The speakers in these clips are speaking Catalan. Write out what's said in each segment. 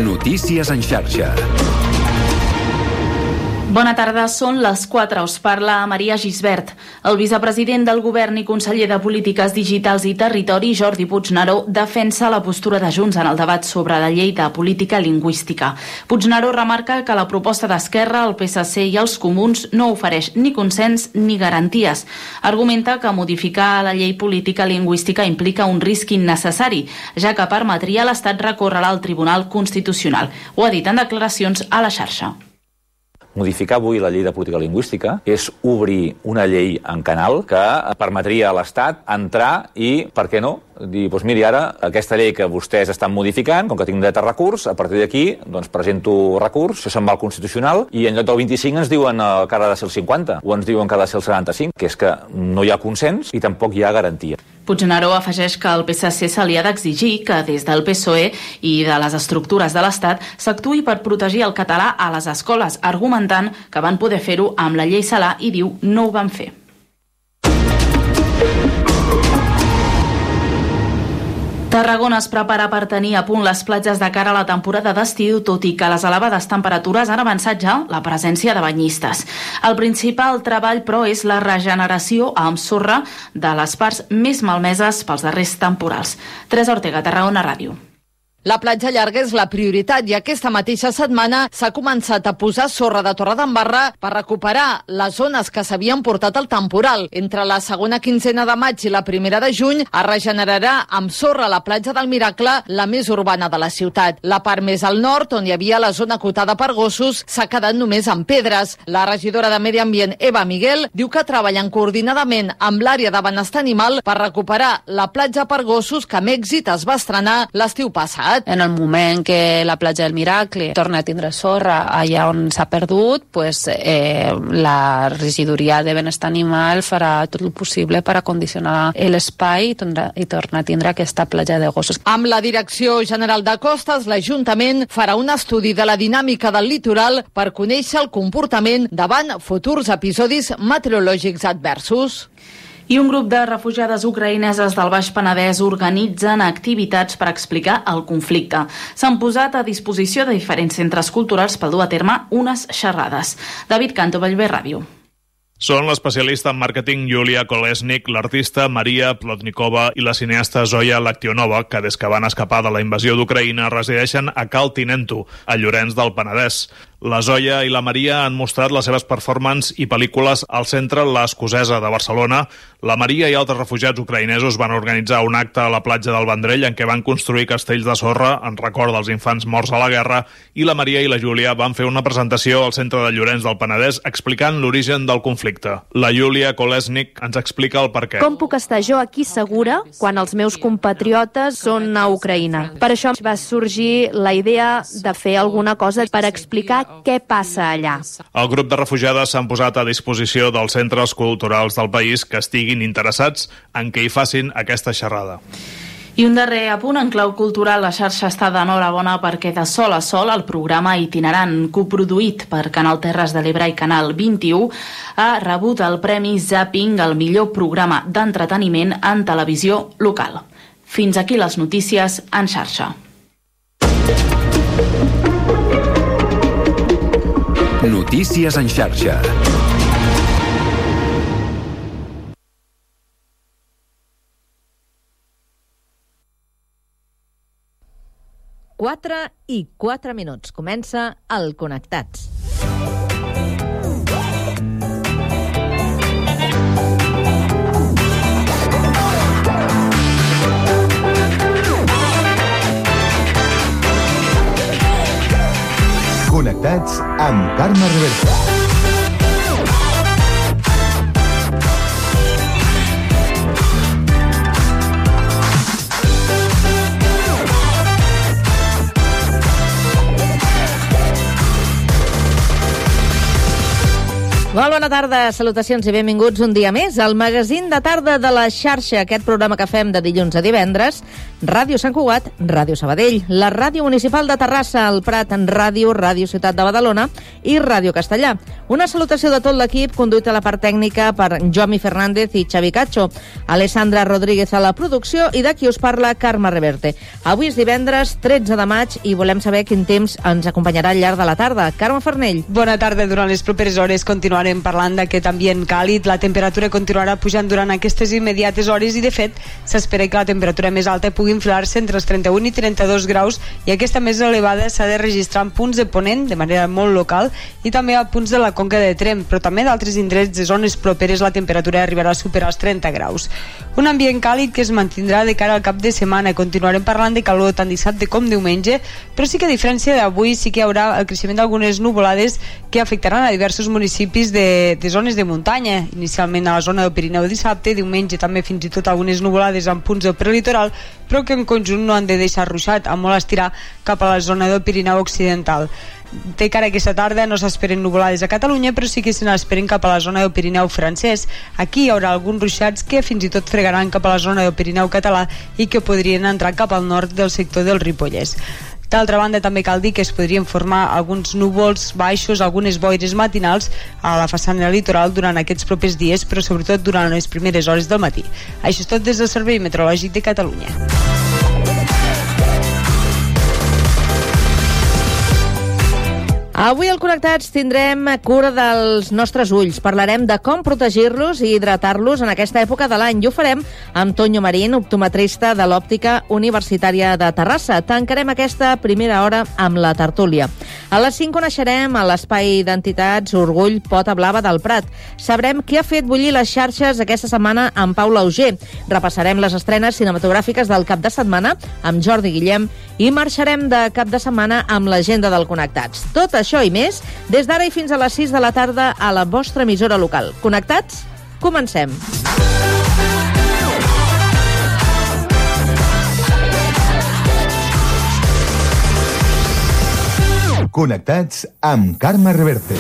Notícies en xarxa. Bona tarda, són les 4. Us parla Maria Gisbert. El vicepresident del Govern i conseller de Polítiques Digitals i Territori, Jordi Puigneró, defensa la postura de Junts en el debat sobre la llei de política lingüística. Puigneró remarca que la proposta d'Esquerra, el PSC i els Comuns no ofereix ni consens ni garanties. Argumenta que modificar la llei política lingüística implica un risc innecessari, ja que permetria a l'Estat recórrer al Tribunal Constitucional. Ho ha dit en declaracions a la xarxa. Modificar avui la llei de política lingüística és obrir una llei en canal que permetria a l'Estat entrar i, per què no, dir, doncs miri, ara aquesta llei que vostès estan modificant, com que tinc dret a recurs, a partir d'aquí doncs presento recurs, això se'n va al Constitucional, i en lloc del 25 ens diuen que ha de ser el 50, o ens diuen que ha de ser el 75, que és que no hi ha consens i tampoc hi ha garantia. Puigneró afegeix que al PSC se li ha d'exigir que des del PSOE i de les estructures de l'Estat s'actuï per protegir el català a les escoles, argumentant que van poder fer-ho amb la llei Celaá i diu no ho van fer. Tarragona es prepara per tenir a punt les platges de cara a la temporada d'estiu, tot i que les elevades temperatures han avançat ja la presència de banyistes. El principal treball, però, és la regeneració amb sorra de les parts més malmeses pels darrers temporals. Teresa Ortega, Tarragona Ràdio. La platja llarga és la prioritat i aquesta mateixa setmana s'ha començat a posar sorra de Torredembarra per recuperar les zones que s'havien portat al temporal. Entre la segona quinzena de maig i la primera de juny es regenerarà amb sorra la platja del Miracle, la més urbana de la ciutat. La part més al nord, on hi havia la zona acotada per gossos, s'ha quedat només amb pedres. La regidora de Medi Ambient, Eva Miguel, diu que treballen coordinadament amb l'àrea de benestar animal per recuperar la platja per gossos que amb èxit es va estrenar l'estiu passat. En el moment que la platja del Miracle torna a tindre sorra allà on s'ha perdut, la regidoria de benestar animal farà tot el possible per acondicionar l'espai i tornar a tindre aquesta platja de gossos. Amb la Direcció General de Costes, l'Ajuntament farà un estudi de la dinàmica del litoral per conèixer el comportament davant futurs episodis meteorològics adversos. I un grup de refugiades ucraïneses del Baix Penedès organitzen activitats per explicar el conflicte. S'han posat a disposició de diferents centres culturals per dur a terme unes xerrades. David Canto, Bellver Ràdio. Són l'especialista en màrqueting Yulia Kolesnik, l'artista Maria Plotnikova i la cineasta Zoya Laktionova, que des que van escapar de la invasió d'Ucraïna resideixen a Cal Tinento, a Llorenç del Penedès. La Zoya i la Maria han mostrat les seves performances i pel·lícules al centre L'Escocesa de Barcelona. La Maria i altres refugiats ucraïnesos van organitzar un acte a la platja del Vendrell en què van construir castells de sorra en record dels infants morts a la guerra, i la Maria i la Júlia van fer una presentació al centre de Llorenç del Penedès explicant l'origen del conflicte. La Yulia Kolesnik ens explica el perquè. Com puc estar jo aquí segura quan els meus compatriotes són a Ucraïna? Per això va sorgir la idea de fer alguna cosa per explicar què passa allà. El grup de refugiades s'han posat a disposició dels centres culturals del país que estiguin interessats en què hi facin aquesta xerrada. I un darrer apunt en clau cultural, la xarxa està d'enhorabona perquè de Sol a Sol, el programa itinerant coproduït per Canal Terres de l'Ebre i Canal 21, ha rebut el Premi Zapping al millor programa d'entreteniment en televisió local. Fins aquí les notícies en xarxa. Notícies en xarxa. Quatre i 4 minuts. Comença el Connectats. Connectats amb Carme Reversa. Molt bona tarda, salutacions i benvinguts un dia més al magazín de tarda de la xarxa, aquest programa que fem de dilluns a divendres. Ràdio Sant Cugat, Ràdio Sabadell, la Ràdio Municipal de Terrassa, el Prat en Ràdio, Ràdio Ciutat de Badalona i Ràdio Castellà. Una salutació de tot l'equip, conduït a la part tècnica per Jomi Fernández i Xavi Cacho, Alessandra Rodríguez a la producció i de qui us parla, Carme Reverte. Avui és divendres 13 de maig i volem saber quin temps ens acompanyarà al llarg de la tarda. Carme Farnell. Bona tarda. Durant les properes hores continuarem parlant d'aquest ambient càlid. La temperatura continuarà pujant durant aquestes immediates hores i, de fet, s'espera que la temperatura més alta pugui inflar-se entre els 31 i 32 graus i aquesta més elevada s'ha de registrar en punts de Ponent de manera molt local i també a punts de la Conca de Tremp, però també d'altres indrets de zones properes la temperatura arribarà a superar els 30 graus. Un ambient càlid que es mantindrà de cara al cap de setmana. Continuarem parlant de calor tant dissabte com diumenge, però sí que a diferència d'avui sí que hi haurà el creixement d'algunes nuvolades que afectaran a diversos municipis de zones de muntanya, inicialment a la zona del Pirineu dissabte, diumenge també fins i tot algunes nuvolades en punts del prelitoral, però que en conjunt no han de deixar ruixat, a molt estirar cap a la zona del Pirineu occidental. De cara a aquesta tarda no s'esperen nuvolades a Catalunya, però sí que se n'esperen cap a la zona del Pirineu francès. Aquí hi haurà alguns ruixats que fins i tot fregaran cap a la zona del Pirineu català i que podrien entrar cap al nord del sector del Ripollès. D'altra banda, també cal dir que es podrien formar alguns núvols baixos, algunes boires matinals a la façana litoral durant aquests propers dies, però sobretot durant les primeres hores del matí. Això és tot des del Servei Meteorològic de Catalunya. Avui al Connectats tindrem cura dels nostres ulls. Parlarem de com protegir-los i hidratar-los en aquesta època de l'any. I ho farem amb Toño Marín, optometrista de l'Òptica Universitària de Terrassa. Tancarem aquesta primera hora amb la tertúlia. A les 5 coneixerem a l'espai d'entitats Orgull Pota Blava del Prat. Sabrem què ha fet bullir les xarxes aquesta setmana amb Pau Lauger. Repassarem les estrenes cinematogràfiques del cap de setmana amb Jordi Guillem i marxarem de cap de setmana amb l'agenda del Connectats. Tot això i més, des d'ara i fins a les 6 de la tarda a la vostra emissora local. Connectats? Comencem. Connectats amb Carme Reverte.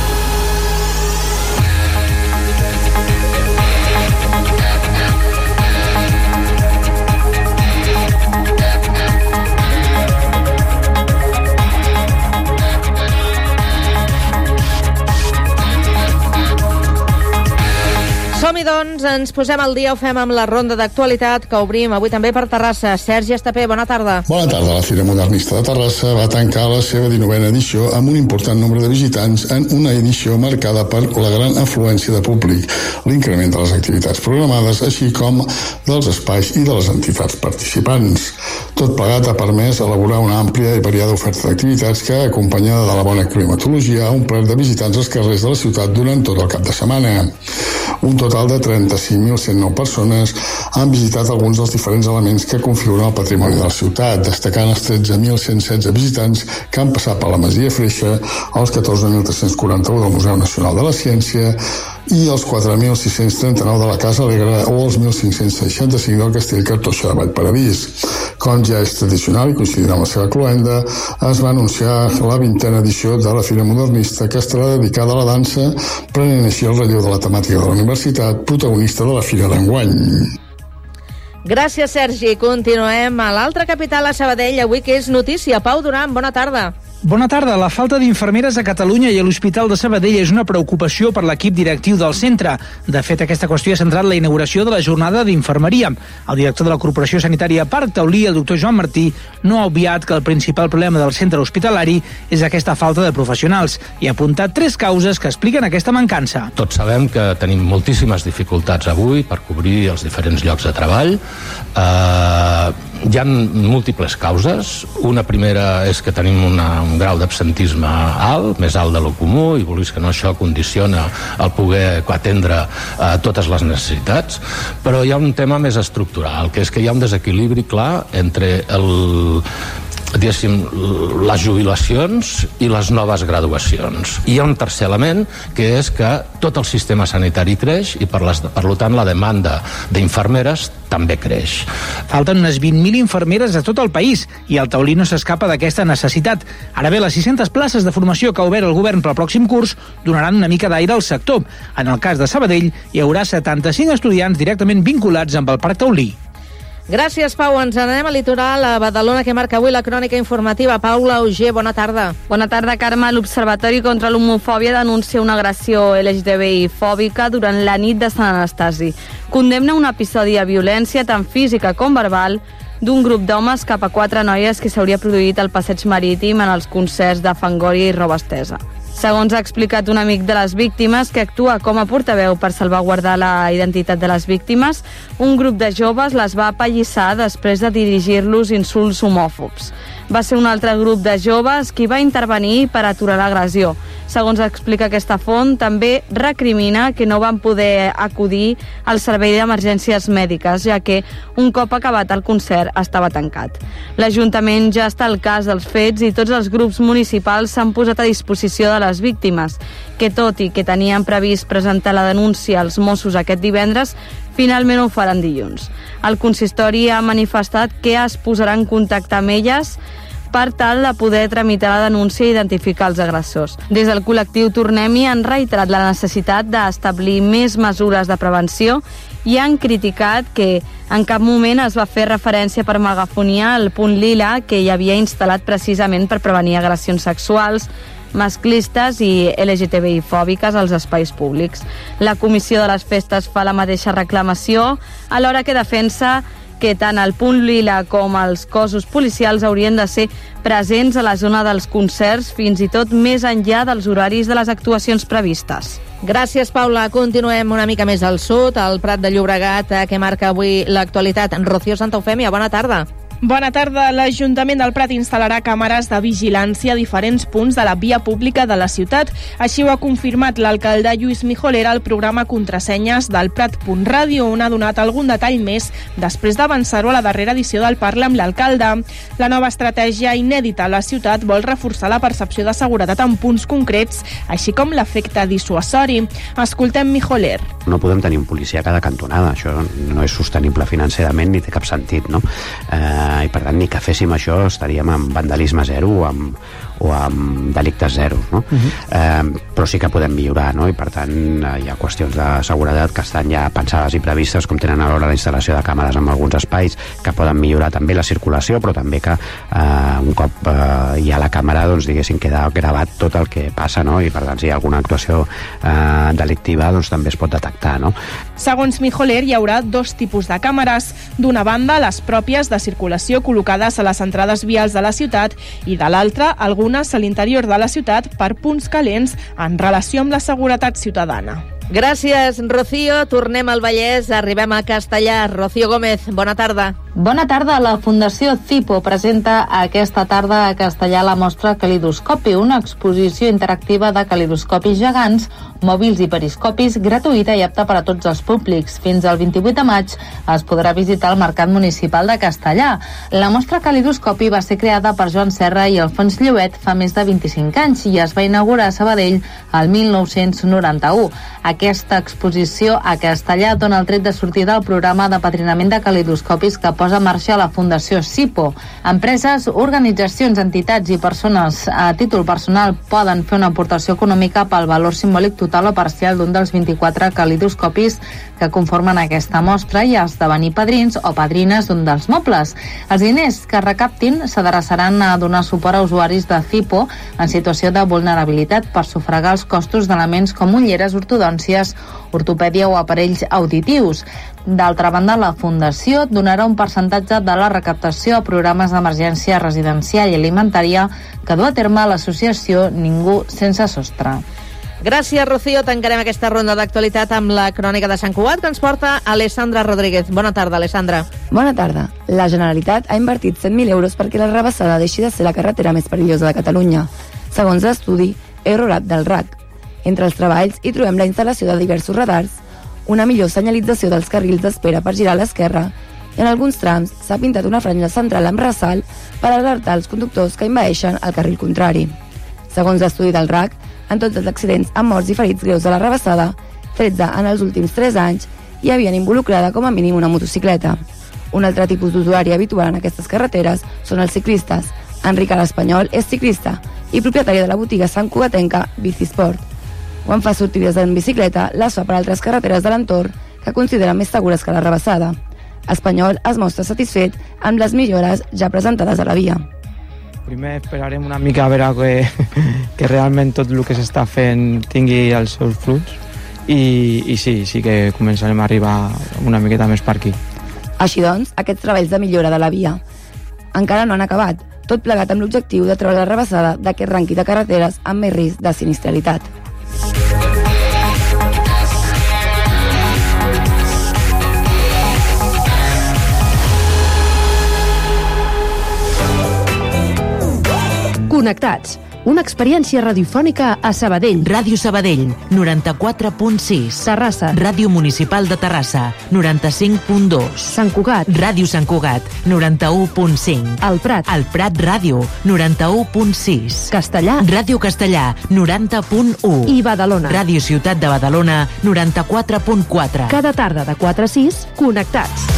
Som-hi, doncs, ens posem al dia, ho fem amb la ronda d'actualitat que obrim avui també per Terrassa. Sergi Estapé, bona tarda. Bona tarda. La Fira Modernista de Terrassa va tancar la seva 19a edició amb un important nombre de visitants en una edició marcada per la gran afluència de públic, l'increment de les activitats programades, així com dels espais i de les entitats participants. Tot plegat ha permès elaborar una àmplia i variada oferta d'activitats que, acompanyada de la bona climatologia, ha omplert de visitants als carrers de la ciutat durant tot el cap de setmana. Un total de 35.109 persones han visitat alguns dels diferents elements que configuren el patrimoni de la ciutat, destacant els 13.116 visitants que han passat per la Masia Freixa, els 14.341 del Museu Nacional de la Ciència i els 4.639 de la Casa Alegre o els 1.565 del Castell Cartoixa de Vallparadís. Com ja és tradicional i coincidint amb la seva cloenda, es va anunciar la 20a edició de la Fira Modernista, que estarà dedicada a la dansa, prenent així el relleu de la temàtica de la universitat, protagonista de la Fira d'enguany. Gràcies, Sergi. Continuem a l'altra capital, a Sabadell, avui que és notícia. Pau Duran, bona tarda. Bona tarda. La falta d'infermeres a Catalunya i a l'Hospital de Sabadell és una preocupació per l'equip directiu del centre. De fet, aquesta qüestió ha centrat la inauguració de la jornada d'infermeria. El director de la Corporació Sanitària Parc Taulí, el doctor Joan Martí, no ha obviat que el principal problema del centre hospitalari és aquesta falta de professionals i ha apuntat 3 causes que expliquen aquesta mancança. Tots sabem que tenim moltíssimes dificultats avui per cobrir els diferents llocs de treball. Hi ha múltiples causes. Una primera és que tenim un grau d'absentisme alt, més alt de lo comú, i vulguis que no, això condiciona el poder atendre totes les necessitats. Però hi ha un tema més estructural, que és que hi ha un desequilibri clar entre diguéssim, les jubilacions i les noves graduacions. I hi ha un tercer element, que és que tot el sistema sanitari creix i per tant la demanda d'infermeres també creix. Falten unes 20.000 infermeres a tot el país i el Taulí no s'escapa d'aquesta necessitat. Ara bé, les 600 places de formació que ha obert el govern pel pròxim curs donaran una mica d'aire al sector. En el cas de Sabadell, hi haurà 75 estudiants directament vinculats amb el Parc Taulí. Gràcies, Pau. Ens anem al litoral, a Badalona, que marca avui la crònica informativa. Paula Auger, bona tarda. Bona tarda, Carme. L'Observatori contra l'Homofòbia denuncia una agressió LGTBI fòbica durant la nit de Sant Anastasi. Condemna un episodi de violència tant física com verbal d'un grup d'homes cap a 4 noies que s'hauria produït al passeig marítim en els concerts de Fangoria i Roba Estesa. Segons ha explicat un amic de les víctimes, que actua com a portaveu per salvaguardar la identitat de les víctimes, un grup de joves les va apallissar després de dirigir-los insults homòfobs. Va ser un altre grup de joves qui va intervenir per aturar l'agressió. Segons explica aquesta font, també recrimina que no van poder acudir al servei d'emergències mèdiques, ja que un cop acabat el concert estava tancat. L'Ajuntament ja està al cas dels fets i tots els grups municipals s'han posat a disposició de les víctimes, que tot i que tenien previst presentar la denúncia als Mossos aquest divendres, finalment ho faran dilluns. El consistori ha manifestat que es posarà en contacte amb elles per tal de poder tramitar la denúncia i identificar els agressors. Des del col·lectiu Tornem-hi han reiterat la necessitat d'establir més mesures de prevenció i han criticat que en cap moment es va fer referència per megafonia al punt lila que hi havia instal·lat precisament per prevenir agressions sexuals, masclistes i LGTBI-fòbiques als espais públics. La Comissió de les Festes fa la mateixa reclamació, alhora que defensa que tant el punt lila com els cossos policials haurien de ser presents a la zona dels concerts, fins i tot més enllà dels horaris de les actuacions previstes. Gràcies, Paula. Continuem una mica més al sud, al Prat de Llobregat, que marca avui l'actualitat. Rocío Santaufèmia, bona tarda. Bona tarda. L'Ajuntament del Prat instal·larà càmeres de vigilància a diferents punts de la via pública de la ciutat. Així ho ha confirmat l'alcalde Lluís Mijolera al programa Contrasenyes del Prat.ràdio, on ha donat algun detall més després d'avançar-ho a la darrera edició del Parla amb l'alcalde. La nova estratègia inèdita a la ciutat vol reforçar la percepció de seguretat en punts concrets, així com l'efecte dissuasori. Escoltem Mijoler. No podem tenir un policia a cada cantonada. Això no és sostenible financerament ni té cap sentit, no? I per tant ni que féssim això estaríem amb vandalisme zero o amb delictes zero, no? Però sí que podem millorar, no? I per tant hi ha qüestions de seguretat que estan ja pensades i previstes, com tenen alhora la instal·lació de càmeres en alguns espais que poden millorar també la circulació, però també que un cop hi ha la càmera, doncs diguéssim, queda gravat tot el que passa, no? I per tant si hi ha alguna actuació delictiva, doncs també es pot detectar, no? Segons Mijoler, hi haurà dos tipus de càmeres. D'una banda, les pròpies de circulació col·locades a les entrades vials de la ciutat i de l'altra, algunes a l'interior de la ciutat per punts calents en relació amb la seguretat ciutadana. Gràcies, Rocío. Tornem al Vallès, arribem a Castellà. Rocío Gómez, bona tarda. Bona tarda. La Fundació Cipo presenta aquesta tarda a Castellà la mostra Calidoscopi, una exposició interactiva de calidoscopis gegants, mòbils i periscopis, gratuïta i apta per a tots els públics. Fins al 28 de maig es podrà visitar el Mercat Municipal de Castellà. La mostra Calidoscopi va ser creada per Joan Serra i Alfons Lleuet fa més de 25 anys i es va inaugurar a Sabadell el 1991. Aquesta exposició a Castellà dona el tret de sortida al programa d'apadrinament de calidoscopis que posa en marxa la Fundació Cipo. Empreses, organitzacions, entitats i persones a títol personal poden fer una aportació econòmica pel valor simbòlic total o parcial d'un dels 24 calidoscopis que conformen aquesta mostra i esdevenir padrins o padrines d'un dels mobles. Els diners que recaptin s'adreçaran a donar suport a usuaris de Cipo en situació de vulnerabilitat per sufragar els costos d'elements com ulleres, ortodòncies, ortopèdia o aparells auditius. D'altra banda, la Fundació donarà un percentatge de la recaptació a programes d'emergència residencial i alimentària que du a terme l'associació Ningú sense sostre. Gràcies, Rocío. Tancarem aquesta ronda d'actualitat amb la crònica de Sant Cugat que ens porta Alessandra Rodríguez. Bona tarda, Alessandra. Bona tarda. La Generalitat ha invertit 100.000 euros perquè la Rabassada deixi de ser la carretera més perillosa de Catalunya, segons l'estudi Eurorat del RAC. Entre els treballs hi trobem la instal·lació de diversos radars, una millor senyalització dels carrils d'espera per girar a l'esquerra i en alguns trams s'ha pintat una franja central amb ressalt per alertar els conductors que envaeixen el carril contrari. Segons l'estudi del RAC, en tots els accidents amb morts i ferits greus de la rebassada, 13 en els últims 3 anys, hi havien involucrada com a mínim una motocicleta. Un altre tipus d'usuari habitual en aquestes carreteres són els ciclistes. Enric l'Espanyol és ciclista i propietari de la botiga Sant Cugatenca Bicisport. Quan fa sortides en bicicleta, les fa per altres carreteres de l'entorn que considera més segures que la rebassada. Espanyol es mostra satisfet amb les millores ja presentades a la via. Primer esperarem una mica a veure que realment tot el que s'està fent tingui els seus fruits i sí que començarem a arribar una miqueta més per aquí. Així doncs, aquests treballs de millora de la via encara no han acabat, tot plegat amb l'objectiu de treure la rebassada d'aquest rànquing de carreteres amb més risc de sinistralitat. Connectats, una experiència radiofònica a Sabadell. Ràdio Sabadell, 94.6. Terrassa. Ràdio Municipal de Terrassa, 95.2. Sant Cugat. Ràdio Sant Cugat, 91.5. El Prat. El Prat Ràdio, 91.6. Castellà. Ràdio Castellà, 90.1. I Badalona. Ràdio Ciutat de Badalona, 94.4. Cada tarda de 4 a 6, connectats.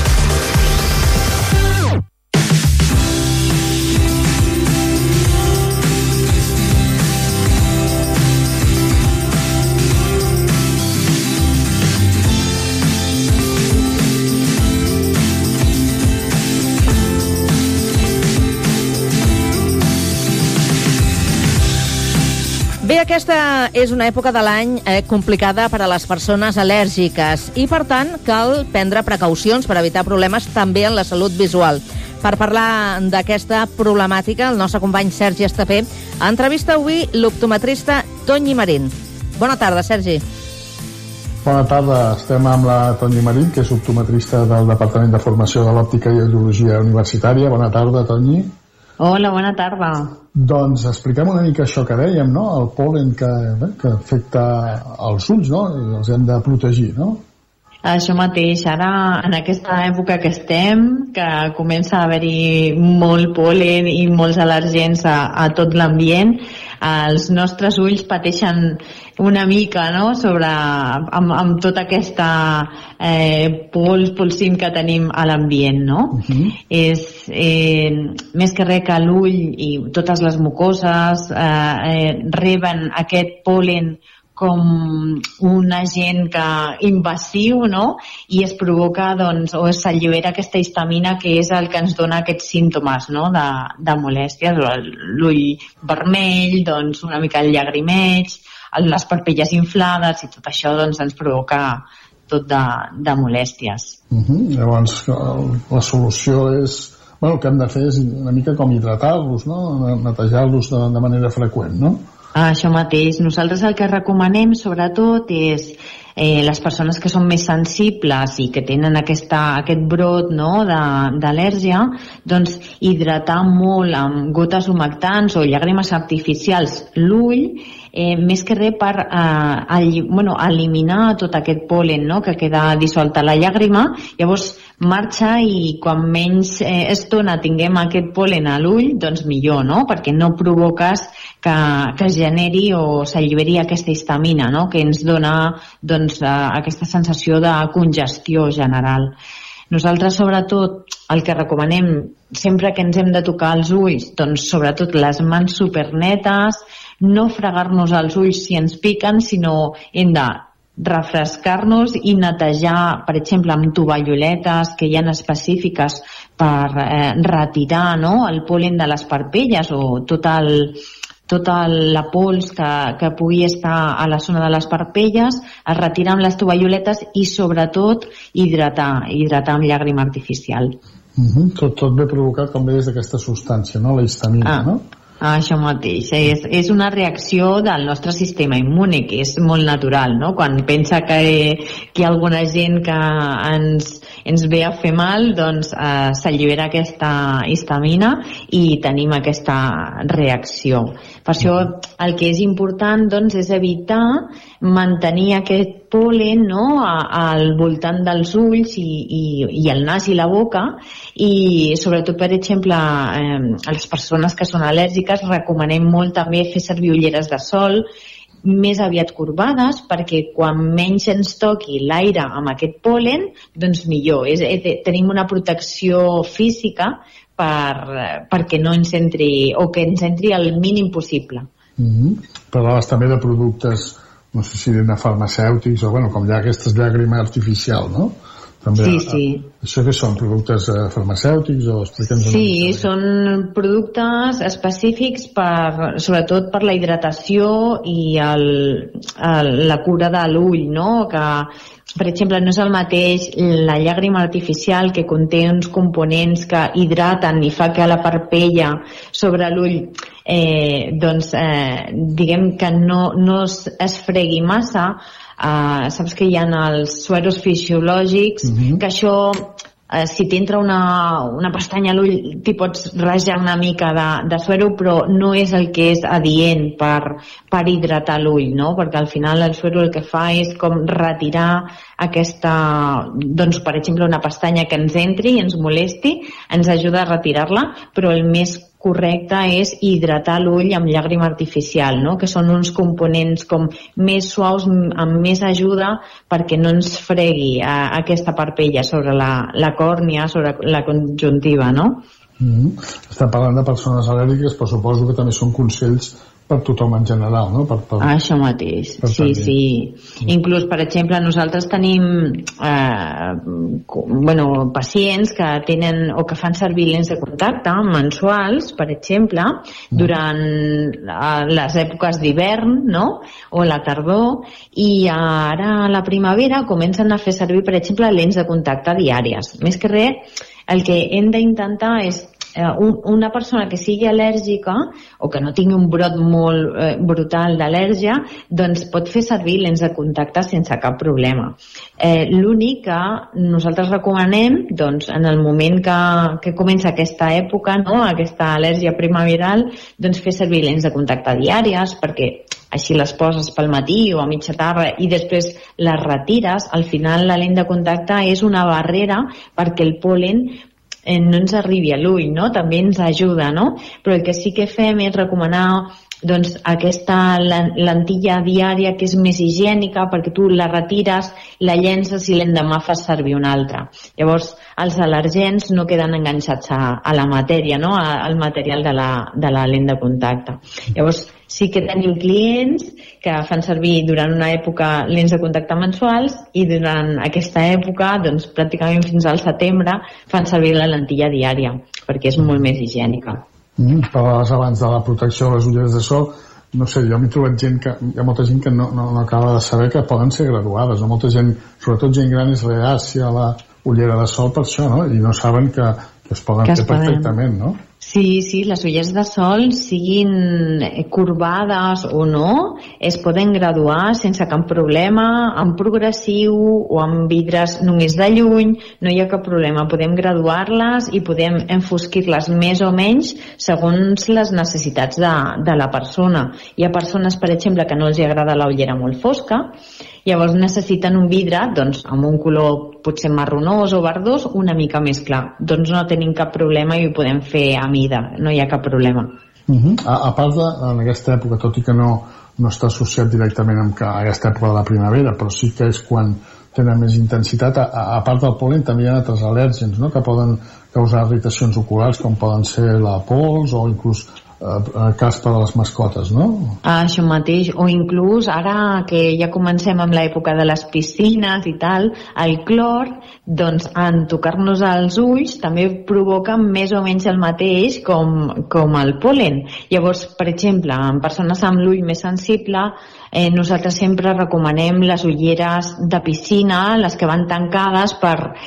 Bé, aquesta és una època de l'any complicada per a les persones al·lèrgiques i, per tant, cal prendre precaucions per evitar problemes també en la salut visual. Per parlar d'aquesta problemàtica, el nostre company Sergi Estapé entrevista avui l'optometrista Toñi Marín. Bona tarda, Sergi. Bona tarda, estem amb la Toñi Marín, que és optometrista del Departament de Formació de l'Òptica i Audiologia Universitària. Bona tarda, Toñi. Hola, bona tarda. Doncs expliquem una mica això que dèiem, no? El pol·len que afecta els ulls, no? I els hem de protegir, no? Això mateix, ara en aquesta època que estem, que comença a haver-hi molt pol·len i molts al·lèrgens a tot l'ambient, els nostres ulls pateixen una mica, no?, amb tota aquesta polsim que tenim a l'ambient, no? És més que res que l'ull i totes les mucoses reben aquest pol·len com un agent invasiu, no?, i es provoca, doncs, o s'allibera aquesta histamina que és el que ens dona aquests símptomes, no?, de molèsties, l'ull vermell, doncs una mica el llagrimeig, les parpelles inflades, i tot això doncs ens provoca tot de molèsties. Llavors la solució és, el que hem de fer és una mica com hidratar-los, no?, netejar-los de manera freqüent, no? Això mateix. Nosaltres el que recomanem sobretot és les persones que són més sensibles i que tenen aquest brot, no?, d'al·lèrgia, doncs hidratar molt amb gotes humectants o llàgrimes artificials l'ull, més que res per eliminar tot aquest pol·len, no?, que queda dissolt a la llàgrima. Llavors marxa i quan menys estona tinguem aquest pol·len a l'ull, doncs millor, no?, perquè no provoques que es generi o s'alliberi aquesta histamina, no?, que ens dona doncs aquesta sensació de congestió general. Nosaltres, sobretot, el que recomanem sempre que ens hem de tocar els ulls, doncs sobretot les mans supernetes, no fregar-nos els ulls si ens piquen, sinó hem de refrescar-nos i netejar, per exemple, amb tovalloletes que hi ha específiques per retirar, no?, el pol·len de les parpelles o tota la pols que pugui estar a la zona de les parpelles, es retira amb les tovalloletes i, sobretot, hidratar amb llàgrima artificial. Tot ve provocat, com deies, d'aquesta substància, no?, la histamina, no? Això mateix. És una reacció del nostre sistema immune, que és molt natural, no? Quan pensa que hi ha alguna gent que ens ve a fer mal, doncs s'allibera aquesta histamina i tenim aquesta reacció. Per això el que és important, doncs, és evitar mantenir aquest pol·len, no?, al voltant dels ulls i el nas i la boca, i sobretot, per exemple, a les persones que són al·lèrgiques recomanem molt també fer servir ulleres de sol més aviat corbades, perquè quan menys ens toqui l'aire amb aquest pol·len, doncs millor. Tenim una protecció física perquè no ens entri, o que ens entri el mínim possible. Parlaves també de productes, no sé si de farmacèutics o, bueno, com hi ha aquesta llàgrima artificial, no? També, sí. Això què són? Productes farmacèutics o explica'ns? Sí, són productes específics sobretot per la hidratació i la cura de l'ull, no? Que, per exemple, no és el mateix la llàgrima artificial, que conté uns components que hidraten i fa que la parpella sobre l'ull diguem que no es fregui massa. Saps que hi ha els sueros fisiològics, que això, si t'entra una pestanya a l'ull, t'hi pots rajar una mica de suero, però no és el que és adient per hidratar l'ull, no? Perquè al final el suero el que fa és com retirar aquesta, doncs, per exemple, una pestanya que ens entri i ens molesti, ens ajuda a retirar-la, però el més correcte és hidratar l'ull amb llàgrima artificial, no? Que són uns components com més suaus, amb més ajuda perquè no ens fregui aquesta parpella sobre la còrnia, sobre la conjuntiva, no? Estem parlant de persones al·lèrgiques, però suposo que també són consells per tothom en general, no? Això mateix, sí. Inclús, per exemple, nosaltres tenim pacients que tenen o que fan servir lents de contacte mensuals, per exemple, durant les èpoques d'hivern, no?, o la tardor, i ara a la primavera comencen a fer servir, per exemple, lents de contacte diàries. Més que res, el que hem d'intentar és una persona que sigui al·lèrgica o que no tingui un brot molt brutal d'al·lèrgia, doncs pot fer servir lents de contacte sense cap problema. L'únic que nosaltres recomanem, doncs, en el moment que comença aquesta època, no?, aquesta al·lèrgia primaveral, doncs fer servir lents de contacte diàries, perquè així les poses pel matí o a mitja tarda i després les retires. Al final la lent de contacte és una barrera perquè el pol·len no ens arribi a l'ull, no? També ens ajuda, no? Però el que sí que fem és recomanar doncs aquesta lentilla diària que és més higiènica, perquè tu la retires, la llences i l'endemà fas servir una altra. Llavors els al·lergens no queden enganxats a la matèria, no?, al material de la lent de contacte. Llavors sí que tenim clients que fan servir durant una època lents de contacte mensuals i durant aquesta època, doncs pràcticament fins al setembre, fan servir la lentilla diària perquè és molt més higiènica. Parlaves abans de la protecció de les ulleres de sol. No sé, jo m'he trobat hi ha molta gent que no acaba de saber que poden ser graduades, no? Molta gent, sobretot gent gran, és reàcia a la ullera de sol per això, no? I no saben que es poden fer perfectament, no? Sí, les ulleres de sol, siguin corbades o no, es poden graduar sense cap problema, en progressiu o en vidres només de lluny, no hi ha cap problema. Podem graduar-les i podem enfosquir-les més o menys segons les necessitats de la persona. Hi ha persones, per exemple, que no els agrada la ullera molt fosca, llavors necessiten un vidre amb un color potser marronós o verdós una mica més clar. Doncs no tenim cap problema i ho podem fer a mida, no hi ha cap problema. A part en aquesta època, tot i que no està associat directament amb aquesta època de la primavera, però sí que és quan tenen més intensitat, a part del pol·len també hi ha altres al·lèrgens, no?, que poden causar irritacions oculars, com poden ser la pols o inclús caspa de les mascotes, no? Això mateix, o inclús ara que ja comencem amb l'època de les piscines i tal, el clor, doncs en tocar-nos els ulls també provoca més o menys el mateix com el pol·len. Llavors, per exemple, en persones amb l'ull més sensible, nosaltres sempre recomanem les ulleres de piscina, les que van tancades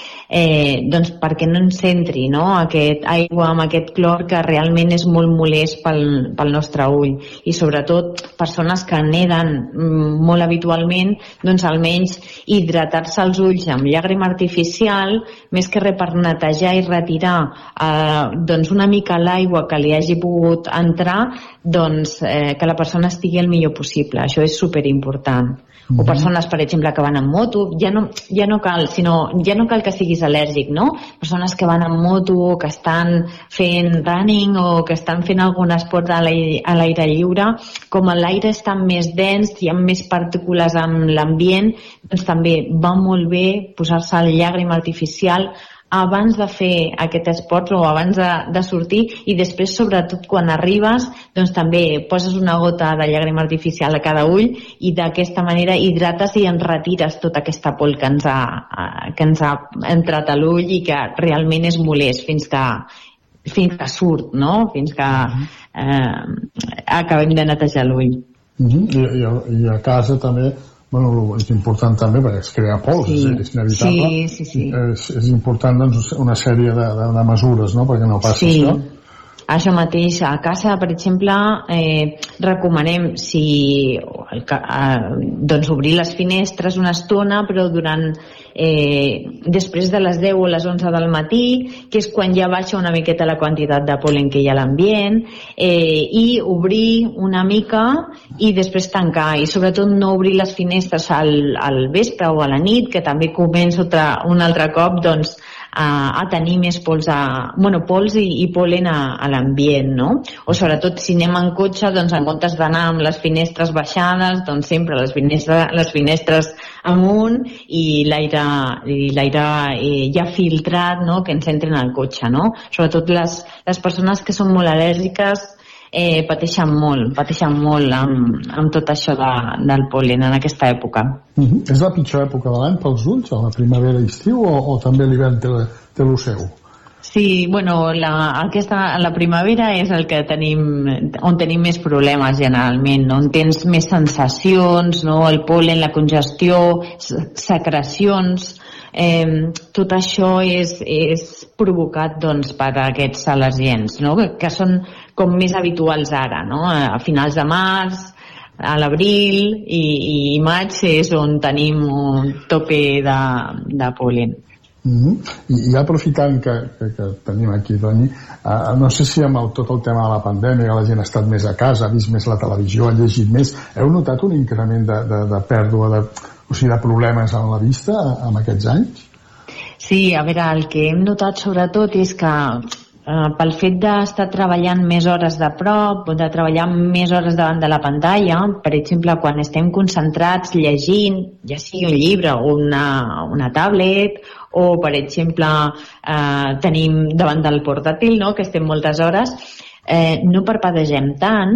perquè no ens entri, no?, aquest aigua amb aquest clor que realment és molt molest pel nostre ull. I sobretot persones que neden molt habitualment, doncs almenys hidratar-se els ulls amb llàgrima artificial, més que res per netejar i retirar una mica l'aigua que li hagi pogut entrar, doncs que la persona estigui el millor possible. Això és superimportant. o persones, per exemple, que van en moto, ja no cal que siguis al·lèrgic, no? Persones que van en moto, que estan fent running o que estan fent algun esport a l'aire lliure, com l'aire està més dens, hi ha més partícules en l'ambient, doncs també va molt bé posar-se el llàgrima artificial abans de fer aquest esport o abans de sortir, i després, sobretot, quan arribes, doncs també poses una gota de llàgrima artificial a cada ull i d'aquesta manera hidrates i en retires tota aquesta pols que ens ha entrat a l'ull i que realment és molest fins que surt, no? Fins que acabem de netejar l'ull. I a casa també, bueno, és important també perquè es crea pols, és inevitable. Sí. És important, doncs, una sèrie de mesures, no?, perquè no passi això. Això mateix, a casa, per exemple, recomanem doncs obrir les finestres una estona, però després de les 10 o les 11 del matí, que és quan ja baixa una miqueta la quantitat de pol·len que hi ha a l'ambient, i obrir una mica i després tancar, i sobretot no obrir les finestres al vespre o a la nit, que també comença un altre cop, doncs, a tenir més pols i pol·len a l'ambient, no? O sobretot si anem en cotxe, doncs en comptes d'anar amb les finestres baixades, doncs sempre les finestres amunt i l'aire ja filtrat, no?, que ens entren al cotxe, no? Sobretot les persones que són molt al·lèrgiques pateixen molt amb tot això del pol·len en aquesta època. És la pitjor època de l'any pels ulls, a la primavera i estiu, o també l'hivern té lo seu? Sí, bueno, la primavera és on tenim més problemes generalment, on tens més sensacions, no? El pol·len, la congestió, secrecions, tot això és provocat, doncs, per aquests al·lergens, no?, que són com més habituals ara, no? A finals de març, a l'abril i maig és on tenim un tope de pol·len. I aprofitant que tenim aquí, Doni, no sé si amb tot el tema de la pandèmia la gent ha estat més a casa, ha vist més la televisió, ha llegit més, heu notat un increment de pèrdua, o sigui, de problemes en la vista en aquests anys? Sí, a veure, el que hem notat sobretot és que pel fet d'estar treballant més hores de prop, de treballar més hores davant de la pantalla, per exemple, quan estem concentrats llegint, ja sigui un llibre o una tablet, o per exemple tenim davant del portàtil, no?, que estem moltes hores, no parpadegem tant,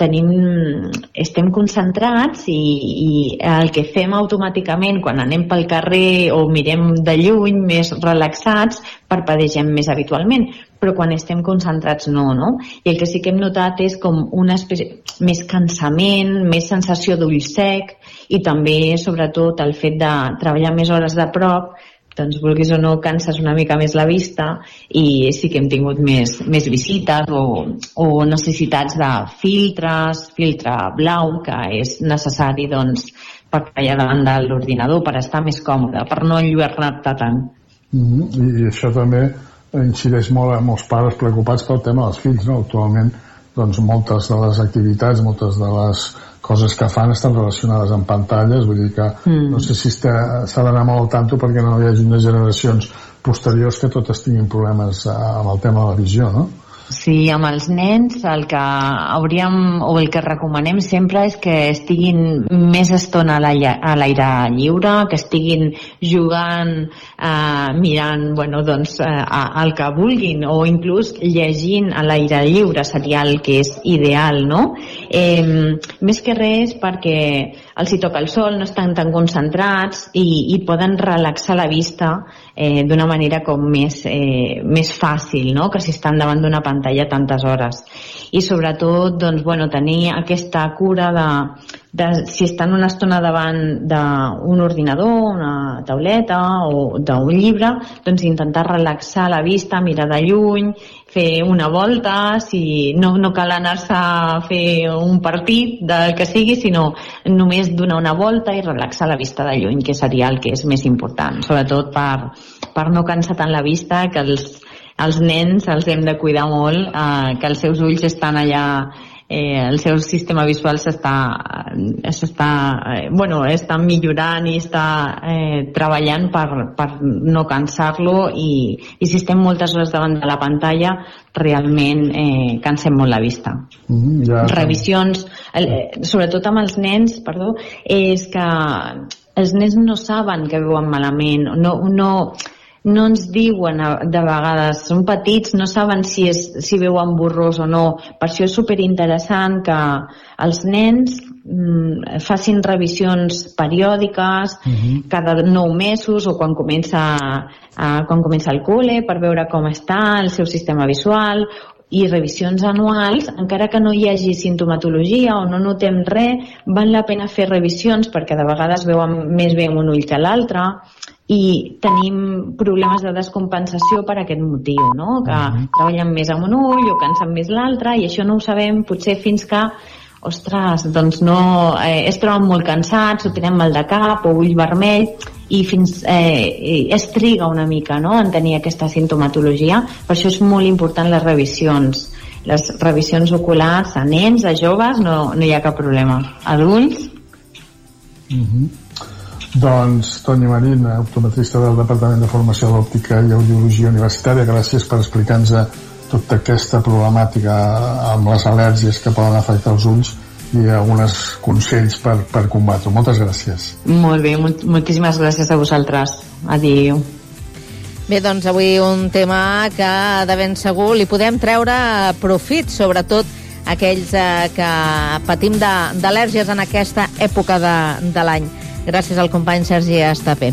estem concentrats i el que fem automàticament quan anem pel carrer o mirem de lluny més relaxats, parpadegem més habitualment, però quan estem concentrats no? I el que sí que hem notat és com una espècie més cansament, més sensació d'ull sec, i també sobretot el fet de treballar més hores de prop, doncs vulguis o no canses una mica més la vista, i sí que hem tingut més visites o necessitats de filtre blau, que és necessari, doncs, per treballar davant de l'ordinador, per estar més còmode, per no enlluernar-te tant. I això també incideix molt a molts pares preocupats pel tema dels fills, no? Actualment, doncs, moltes de les activitats, moltes de les coses que fan estan relacionades amb pantalles, vull dir que no sé si s'ha d'anar molt al tanto perquè no hi hagi unes generacions posteriors que totes tinguin problemes amb el tema de la visió, no? Sí, amb els nens el que hauríem o el que recomanem sempre és que estiguin més estona a l'aire lliure, que estiguin jugant, mirant, doncs, el que vulguin, o inclús llegint a l'aire lliure seria el que és ideal, no? Més que res perquè els hi toca el sol, no estan tan concentrats i poden relaxar la vista d'una manera com més fàcil, no?, que si estan davant d'una pantalla tantes hores. I sobretot, doncs, tenir aquesta cura de si estan una estona davant d'un ordinador, una tauleta o d'un llibre, doncs intentar relaxar la vista, mirar de lluny, fer una volta, si no cal anar-se a fer un partit del que sigui, sinó només donar una volta i relaxar la vista de lluny, que seria el que és més important, sobretot per no cansar tant la vista, que els nens els hem de cuidar molt, que els seus ulls estan allà el seu sistema visual està millorant i està treballant per no cansar-lo, i si estem moltes hores davant de la pantalla realment cansem molt la vista. Revisions, sobretot amb els nens, és que els nens no saben que veuen malament, no ens diuen de vegades, són petits, no saben si veuen borrós o no. Per això és superinteressant que els nens facin revisions periòdiques cada 9 mesos o quan comença el col·le, per veure com està el seu sistema visual, i revisions anuals, encara que no hi hagi simptomatologia o no notem res, val la pena fer revisions perquè de vegades veuen més bé un ull que l'altre, i tenim problemes de descompensació per aquest motiu, no? Que treballen més amb un ull o cansen més l'altre, i això no ho sabem potser fins que doncs no, es troben molt cansats o tenen mal de cap o ull vermell, i es triga una mica, no?, en tenir aquesta simptomatologia. Per això és molt important les revisions oculars a nens, a joves, no hi ha cap problema. Adults? Doncs Tonya Marín, optometrista del Departament de Formació d'Òptica i Audiologia Universitària, gràcies per explicar-nos tota aquesta problemàtica amb les al·lèrgies que poden afectar els ulls i alguns consells per combatre. Moltes gràcies. Molt bé, moltíssimes gràcies a vosaltres. Adéu. Bé, doncs avui un tema que de ben segur li podem treure profit, sobretot aquells que patim d'al·lèrgies en aquesta època de l'any. Gràcies al company Sergi Estapé.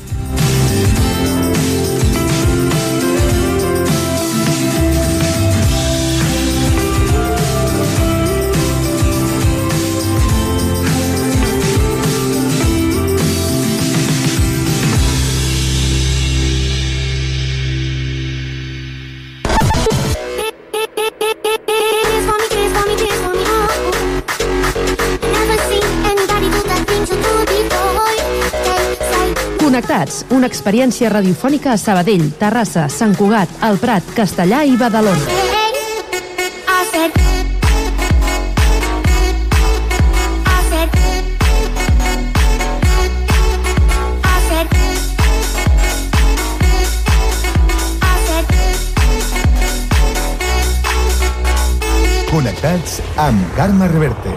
Connectats, una experiència radiofònica a Sabadell, Terrassa, Sant Cugat, El Prat, Castellà i Badalona. Connectats amb Carme Reverte.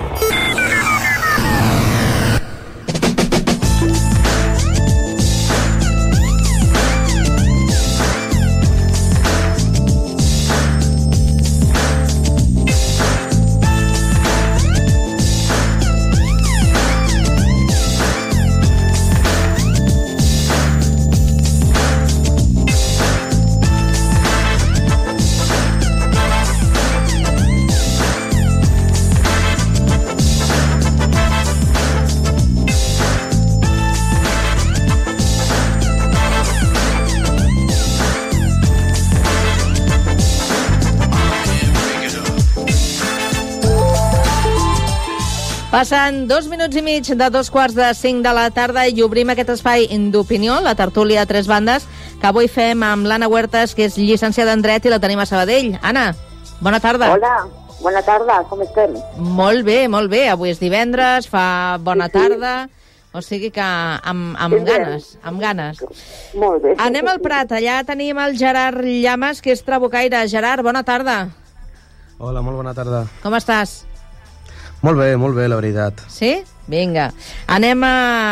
Passen 2 minuts i mig de 2:45 de la tarda i obrim aquest espai d'opinió, la tertúlia a tres bandes, que avui fem amb l'Anna Huertas, que és llicenciada en Dret i la tenim a Sabadell. Anna, bona tarda. Hola, bona tarda, com estem? Molt bé, molt bé. Avui és divendres, fa bona tarda, o sigui que amb ganes, amb ganes. Molt bé. Anem al Prat, allà tenim el Gerard Llamas, que és trabucaire. Gerard, bona tarda. Hola, molt bona tarda. Com estàs? Molt bé, la veritat. Sí? Vinga. Anem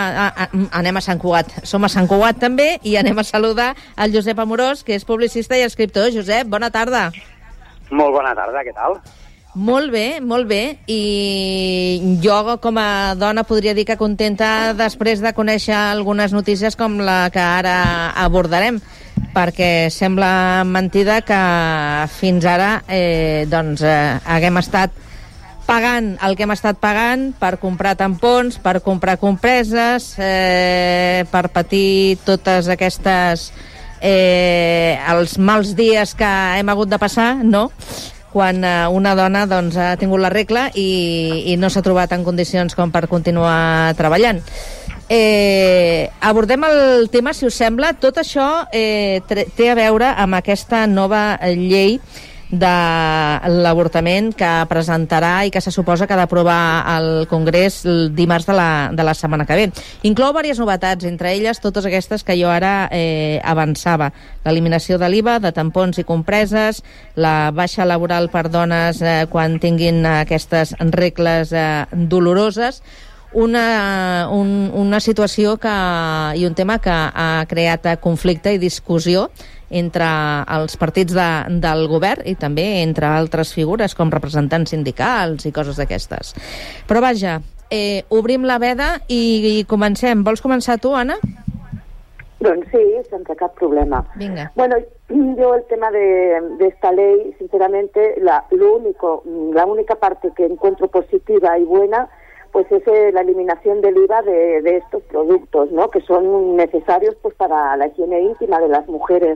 a Sant Cugat. Som a Sant Cugat també i anem a saludar el Josep Amorós, que és publicista i escriptor. Josep, bona tarda. Molt bona tarda, què tal? Molt bé. I jo, com a dona, podria dir que contenta després de conèixer algunes notícies com la que ara abordarem, perquè sembla mentida que fins ara haguem estat pagant el que hem estat pagant per comprar tampons, per comprar compreses, per patir totes aquestes els mals dies que hem hagut de passar, no?, quan una dona ha tingut la regla i no s'ha trobat en condicions com per continuar treballant. Abordem el tema, si us sembla. Tot això té a veure amb aquesta nova llei de l'avortament que presentarà i que se suposa que ha d'aprovar el Congrés el dimarts de la setmana que ve. Inclou diverses novetats, entre elles totes aquestes que jo ara avançava. L'eliminació de l'IVA, de tampons i compreses, la baixa laboral per dones quan tinguin aquestes regles doloroses, una situació i un tema que ha creat conflicte i discussió entre els partits del govern i també entre altres figures com representants sindicals i coses d'aquestes. Però vaja, obrim la veda i comencem. Vols començar tu, Anna? Doncs sí, sense cap problema. Venga. Bueno, yo el tema de esta ley, sinceramente, la única parte que encuentro positiva y buena, pues es la eliminación del IVA de estos productos, ¿no? Que son necesarios pues para la higiene íntima de las mujeres.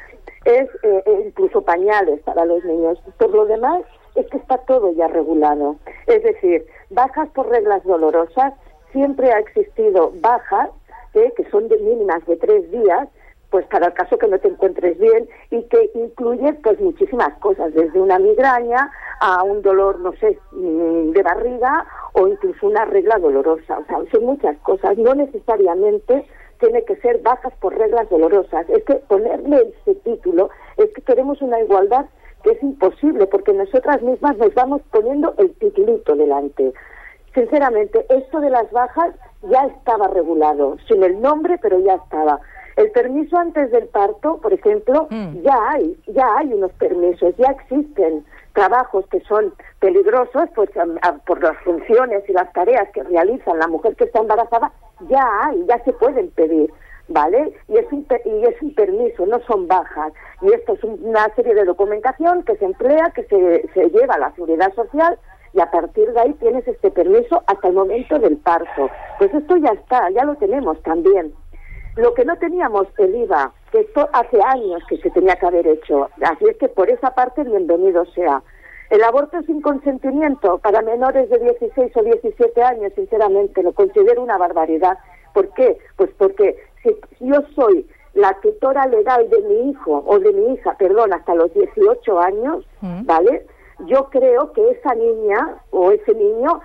Es incluso pañales para los niños. Por lo demás, es que está todo ya regulado. Es decir, bajas por reglas dolorosas, siempre ha existido bajas, que son de mínimas de 3 días, pues para el caso que no te encuentres bien, y que incluye pues muchísimas cosas, desde una migraña a un dolor, no sé, de barriga, o incluso una regla dolorosa. O sea, son muchas cosas, no necesariamente tiene que ser bajas por reglas dolorosas. Es que ponerle ese título es que queremos una igualdad que es imposible, porque nosotras mismas nos vamos poniendo el titulito delante. Sinceramente, esto de las bajas ya estaba regulado, sin el nombre, pero ya estaba. El permiso antes del parto, por ejemplo, ya hay unos permisos, ya existen trabajos que son peligrosos, pues por las funciones y las tareas que realiza la mujer que está embarazada, ya se pueden pedir, ¿vale? Y es un permiso, no son bajas. Y esto es una serie de documentación que se emplea, que se lleva a la Seguridad Social, y a partir de ahí tienes este permiso hasta el momento del parto. Pues esto ya está, ya lo tenemos también. Lo que no teníamos, el IVA, que esto hace años que se tenía que haber hecho, así es que por esa parte bienvenido sea. El aborto sin consentimiento para menores de 16 o 17 años, sinceramente, lo considero una barbaridad. ¿Por qué? Pues porque si yo soy la tutora legal de mi hijo, o de mi hija, perdón, hasta los 18 años, ¿vale?, yo creo que esa niña o ese niño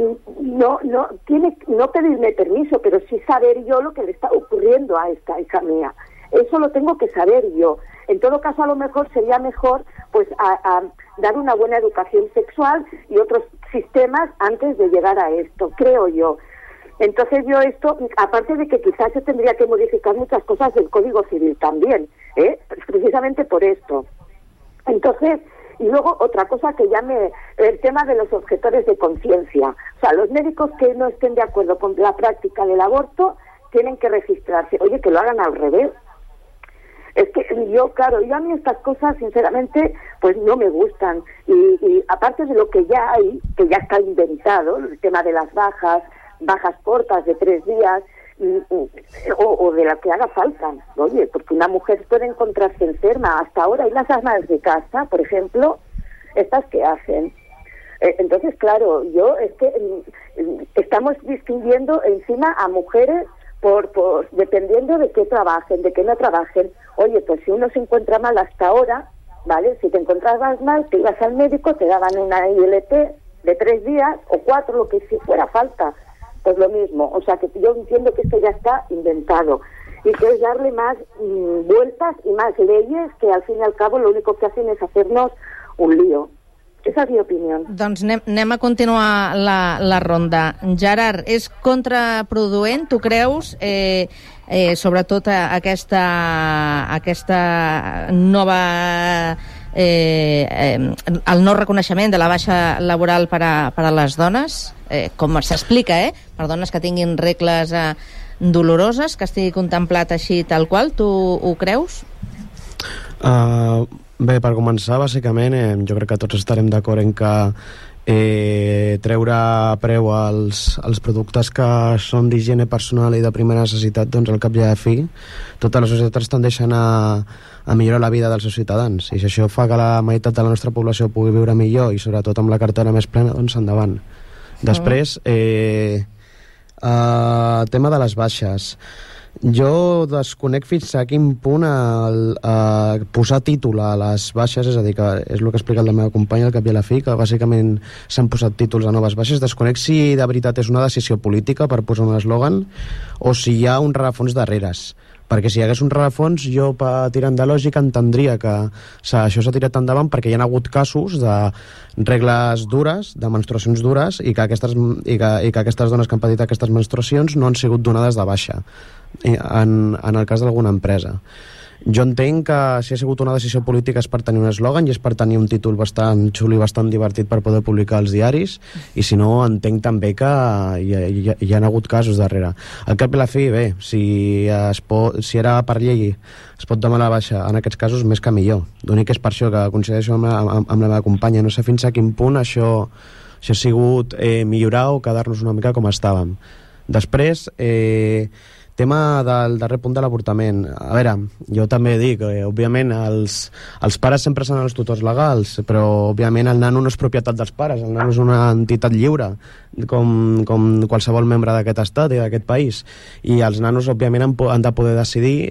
no tiene no pedirme permiso, pero sí saber yo lo que le está ocurriendo a esta hija mía. Eso lo tengo que saber yo. En todo caso, a lo mejor sería mejor pues a dar una buena educación sexual y otros sistemas antes de llegar a esto, creo yo. Entonces yo esto, aparte de que quizás se tendría que modificar muchas cosas del Código Civil también, precisamente por esto. Entonces, y luego otra cosa que el tema de los objetores de conciencia. O sea, los médicos que no estén de acuerdo con la práctica del aborto tienen que registrarse. Oye, que lo hagan al revés. Es que a mí estas cosas, sinceramente, pues no me gustan. Y aparte de lo que ya hay, que ya está inventado, el tema de las bajas cortas de 3 días, o de la que haga falta. Oye, porque una mujer puede encontrarse enferma hasta ahora, y las amas de casa, por ejemplo, estas que hacen. Entonces, claro, es que estamos distinguiendo encima a mujeres por dependiendo de qué trabajen, de qué no trabajen. Oye, pues si uno se encuentra mal hasta ahora, ¿vale? Si te encontrabas mal, te ibas al médico, te daban una ILT de 3 días o 4, lo que si fuera falta. Pues lo mismo, o sea que yo entiendo que esto ya está inventado y que es darle más vueltas y más leyes que al fin y al cabo lo único que hacen es hacernos un lío. Esa és mi opinió. Doncs anem a continuar la ronda. Gerard, és contraproduent, tu creus, sobretot aquesta nova... el no reconeixement de la baixa laboral per a les dones, com s'explica, per dones que tinguin regles doloroses, que estigui contemplat així tal qual, tu ho creus? Bé, per començar, bàsicament, jo crec que tots estarem d'acord en que treure preu als productes que són d'higiene personal i de primera necessitat, doncs al cap i a la fi totes les societats tendeixen a millorar la vida dels seus ciutadans, i si això fa que la meitat de la nostra població pugui viure millor i sobretot amb la cartera més plena, doncs endavant. Després, tema de les baixes. Jo desconec fins a quin punt posar títol a les baixes, és a dir, que és el que ha explicat la meva companya al cap i a la fi, que bàsicament s'han posat títols a noves baixes. Desconec si de veritat és una decisió política per posar un eslògan o si hi ha un rerefons darreres. Perquè si hi hagués un rerefons, jo, per tirant de lògica, entendria que això s'ha tirat endavant perquè hi ha hagut casos de regles dures, de menstruacions dures, i que aquestes dones que han patit aquestes menstruacions no han sigut donades de baixa, en el cas d'alguna empresa. Jo entenc que si ha sigut una decisió política és per tenir un eslògan i és per tenir un títol bastant xulo i bastant divertit per poder publicar als diaris, i si no, entenc també que hi ha hagut casos darrere. Al cap i la fi, bé, si era per llei es pot demanar baixa en aquests casos, més que millor. L'únic és per això que coincideixo amb la meva companya. No sé fins a quin punt això ha sigut millorar o quedar-nos una mica com estàvem. Després, tema del darrer punt de l'avortament. A veure, jo també dic, òbviament, els pares sempre són els tutors legals, però, òbviament, el nano no és propietat dels pares, el nano és una entitat lliure, com qualsevol membre d'aquest estat i d'aquest país. I els nanos, òbviament, han de poder decidir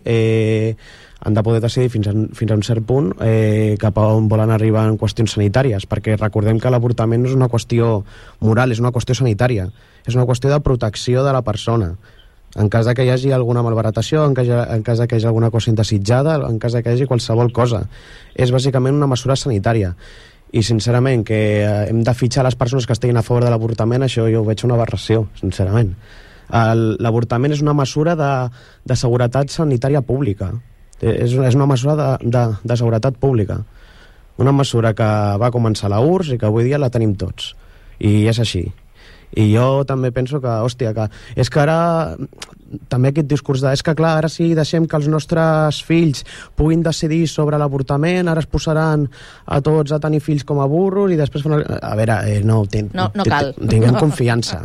fins a un cert punt cap a on volen arribar en qüestions sanitàries, perquè recordem que l'avortament no és una qüestió moral, és una qüestió sanitària, és una qüestió de protecció de la persona. En cas que hi hagi alguna malbaratació, en cas que hi hagi alguna cosa indesitjada, en cas que hi hagi qualsevol cosa. És bàsicament una mesura sanitària. I, sincerament, que hem de fitxar les persones que estiguin a favor de l'avortament, això jo ho veig una aberració, sincerament. L'avortament és una mesura de seguretat sanitària pública. És una mesura de seguretat pública. Una mesura que va començar a la URSS i que avui dia la tenim tots. I és així. I jo també penso que, hòstia, que és que ara també aquest discurs és que clar, ara si deixem que els nostres fills puguin decidir sobre l'avortament, ara es posaran a tots a tenir fills com a burros i després a veure, no cal. Tinguem confiança.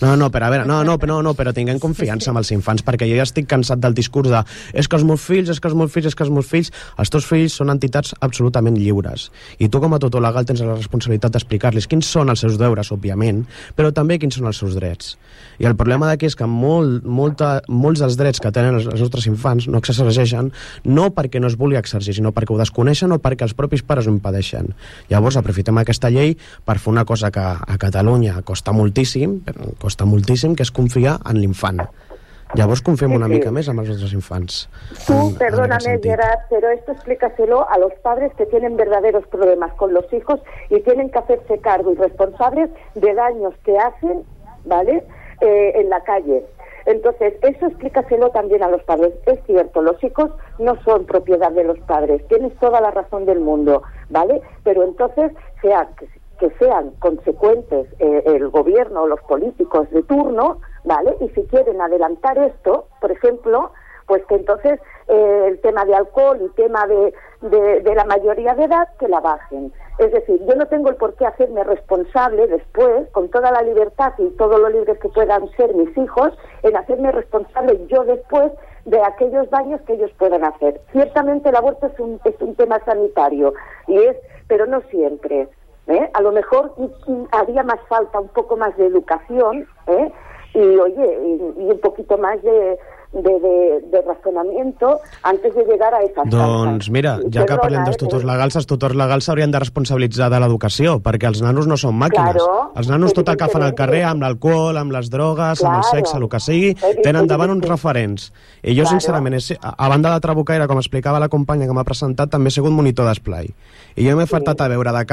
Però tinguem confiança amb els infants, perquè jo ja estic cansat del discurs de és que els meus fills, els teus fills són entitats absolutament lliures i tu com a tutor legal tens la responsabilitat d'explicar-los quins són els seus deures, òbviament, però també quins són els seus drets. I el problema d'aquí és que molts dels drets que tenen els nostres infants no exerceixen, no perquè no es vulgui exercir, sinó perquè ho desconeixen o perquè els propis pares ho impedeixen. Llavors aprofitem aquesta llei per fer una cosa que a Catalunya costa moltíssim, que és confiar en l'infant. Llavors confiem una mica més amb els nostres infants. Perdóname, Gerard, pero esto explícaselo a los padres que tienen verdaderos problemas con los hijos y tienen que hacerse cargo y responsables de daños que hacen, ¿vale?, en la calle. Entonces, eso explícaselo también a los padres. Es cierto, los hijos no son propiedad de los padres, tienes toda la razón del mundo, ¿vale? Pero entonces, que sean consecuentes el gobierno o los políticos de turno, ¿vale? Y si quieren adelantar esto, por ejemplo, pues que entonces el tema de alcohol y tema de la mayoría de edad, que la bajen. Es decir, yo no tengo el por qué hacerme responsable después, con toda la libertad y todo lo libres que puedan ser mis hijos, en hacerme responsable yo después de aquellos daños que ellos puedan hacer. Ciertamente el aborto es un tema sanitario, pero no siempre. A lo mejor haría más falta un poco más de educación, y un poquito más de razonamiento antes de llegar a esas Doncs mira, ja que parlem dels tutors legals, els tutors legals s'haurien de responsabilitzar de l'educació, perquè els nanos no són màquines. Els nanos tot el que fan al carrer, amb l'alcohol, amb les drogues, amb el sexe, el que sigui, tenen davant uns referents. I jo, sincerament, a banda de trabucaire, com explicava la companya que m'ha presentat, també he sigut monitor d'esplai. I jo m'he fartat a veure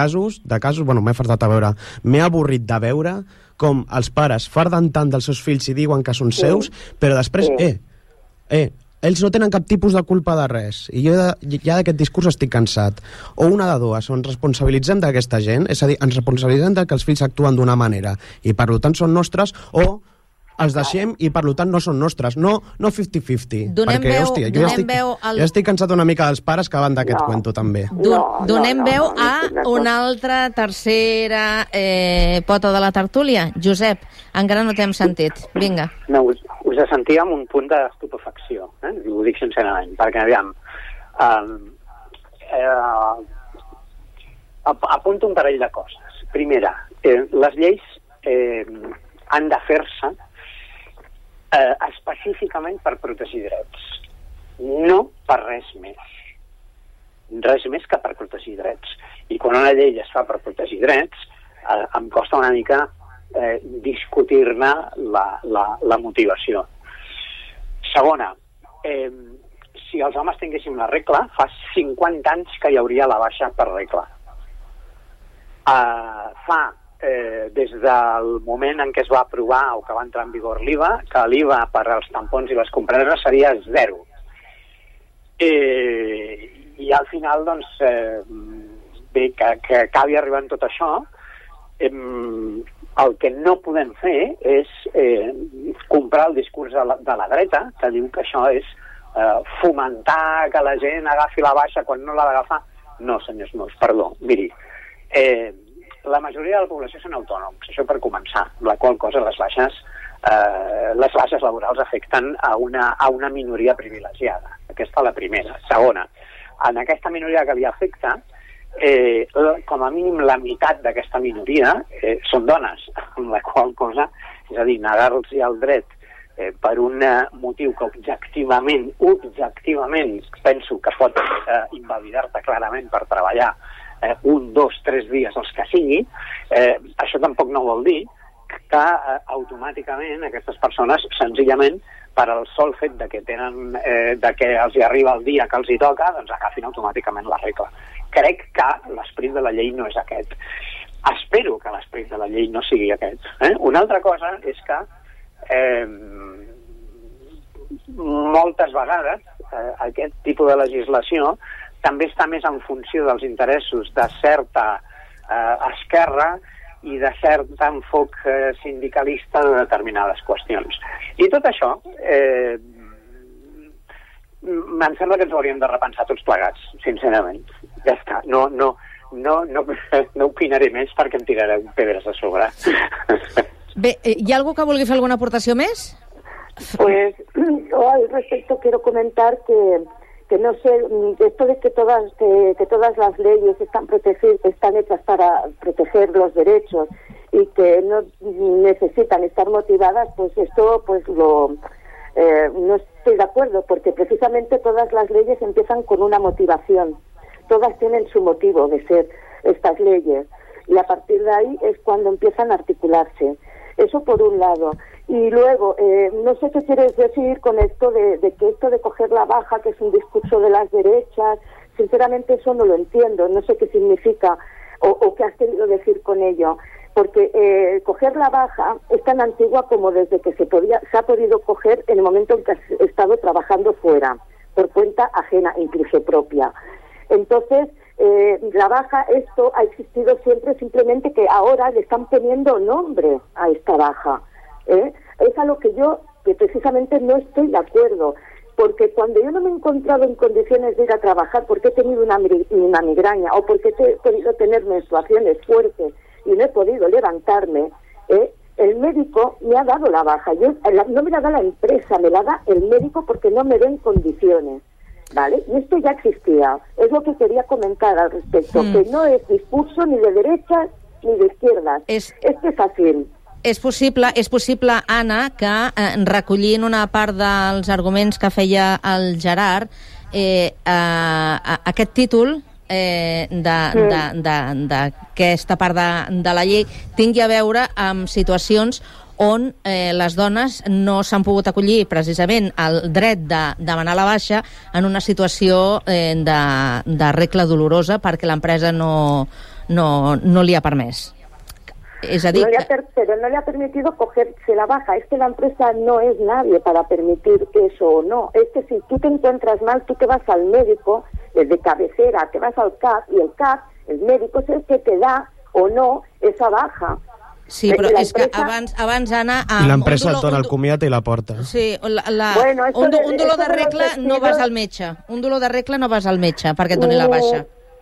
m'he avorrit de veure com els pares farden tant dels seus fills i diuen que són seus, però després, ells no tenen cap tipus de culpa de res. I jo ja d'aquest discurs estic cansat. O una de dues, o ens responsabilitzem d'aquesta gent, és a dir, ens responsabilitzem que els fills actuen d'una manera i per tant són nostres, o els deixem i per tant no són nostres. No 50-50. Perquè, hòstia, jo ja estic cansat una mica dels pares que van d'aquest cuento també. Donem veu a una altra tercera pota de la tertúlia. Josep, encara no t'hem sentit. Vinga. No, us sentia amb un punt d'estupefacció, ho dic sincerament, perquè aviam, apunto un parell de coses. Primera, les lleis han de fer-se específicament per protegir drets. No per res més. Res més que per protegir drets. I quan una llei es fa per protegir drets, em costa una mica discutir-ne la motivació. Segona, si els homes tinguéssim la regla, fa 50 anys que hi hauria la baixa per regla. Des del moment en què es va aprovar o que va entrar en vigor l'IVA, que l'IVA per als tampons i les compreses seria 0. I al final, doncs, bé, que acabi arribant tot això, el que no podem fer és comprar el discurs de la dreta, que diu que això és fomentar que la gent agafi la baixa quan no l'ha d'agafar. No, senyors meus, perdó. Miri, la majoria de la població són autònoms, això per començar, la qual cosa les baixes laborals afecten a una minoria privilegiada. Aquesta la primera. Segona, en aquesta minoria que li afecta, com a mínim la meitat d'aquesta minoria són dones, amb la qual cosa, és a dir, negar-los el dret per un motiu que objectivament penso que es pot invalidar-te clarament per treballar 1, 2, 3 dies els que sigui, això tampoc no vol dir que automàticament aquestes persones senzillament per al sol fet de que els hi arriba el dia que els hi toca, doncs agafin automàticament la regla. Crec que l'esperit de la llei no és aquest. Espero que l'esperit de la llei no sigui aquest. Una altra cosa és que moltes vegades aquest tipus de legislació també està més en funció dels interessos de certa esquerra i de cert enfoc sindicalista de determinades qüestions. I tot això em sembla que ens ho hauríem de repensar tots plegats, sincerament. Ja està, no opinaré més perquè em tiraré pedres a sobre. Bé, ¿y algo que vulgui fer alguna aportació més? Pues yo al respecto quiero comentar que no sé, esto de que todas las leyes están hechas para proteger los derechos y que no necesitan estar motivadas, pues esto no estoy de acuerdo, porque precisamente todas las leyes empiezan con una motivación. Todas tienen su motivo de ser estas leyes y a partir de ahí es cuando empiezan a articularse. Eso por un lado. Y luego, no sé qué quieres decir con esto de que esto de coger la baja, que es un discurso de las derechas, sinceramente eso no lo entiendo, no sé qué significa o qué has querido decir con ello. Porque coger la baja es tan antigua como desde que se ha podido coger en el momento en que has estado trabajando fuera, por cuenta ajena, incluso propia. Entonces, la baja, esto ha existido siempre, simplemente que ahora le están poniendo nombre a esta baja. Es a lo que yo precisamente no estoy de acuerdo, porque cuando yo no me he encontrado en condiciones de ir a trabajar porque he tenido una migraña o porque he podido tener menstruaciones fuertes y no he podido levantarme, el médico me ha dado la baja. No me la da la empresa, me la da el médico porque no me ve en condiciones. ¿Vale? Y esto ya existía. Es lo que quería comentar al respecto, que no es discurso ni de derechas ni de izquierdas. És que és fàcil. És possible, Anna, que recollint una part dels arguments que feia el Gerard, aquest títol d'aquesta part de la llei tingui a veure amb situacions on les dones no s'han pogut acollir precisament al dret de demanar la baixa en una situació de regla dolorosa perquè l'empresa no li ha permès. Es decir, pero no le ha permitido cogerse la baja. Es que la empresa no es nadie para permitir eso o no. Es que si tú te encuentras mal, tú te vas al médico, el de cabecera, te vas al CAP, y el CAP, el médico, es el que te da o no esa baja. Sí, però és que abans Anna... L'empresa et dona el comiat i la porta. Sí, un dolor de regla no vas al metge. Un dolor de regla no vas al metge perquè et doni la baixa.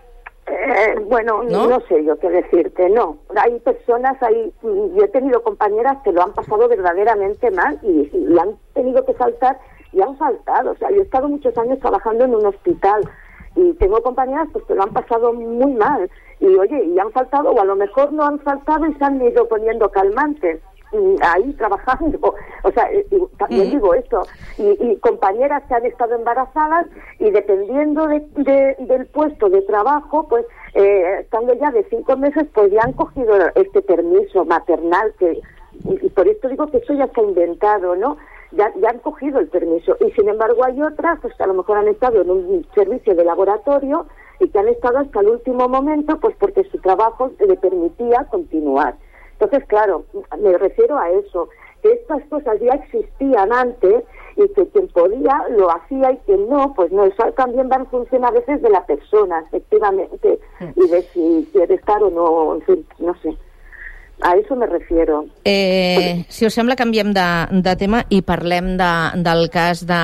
No sé yo qué decirte, no. Hay personas, yo he tenido compañeras que lo han pasado verdaderamente mal y han tenido que saltar y han saltado. O sea, yo he estado muchos años trabajando en un hospital y tengo compañeras pues, que lo han pasado muy mal. Y oye, y han saltado, o a lo mejor no han saltado y se han ido poniendo calmantes. ahí trabajando. O sea, también digo esto. Y compañeras que han estado embarazadas y dependiendo del puesto de trabajo, pues estando ya de 5 meses, pues ya han cogido este permiso maternal y por esto digo que eso ya se ha inventado, ¿no? Ya han cogido el permiso. Y sin embargo hay otras pues, que a lo mejor han estado en un servicio de laboratorio y que han estado hasta el último momento pues porque su trabajo le permitía continuar. Entonces, claro, me refiero a eso, que estas cosas ya existían antes y que quien podía lo hacía y quien no, pues no, eso también va en función a veces de la persona, efectivamente, y de si quiere estar o no, en fin, no sé. A això me refiero. Si us sembla, canviem de tema i parlem del cas de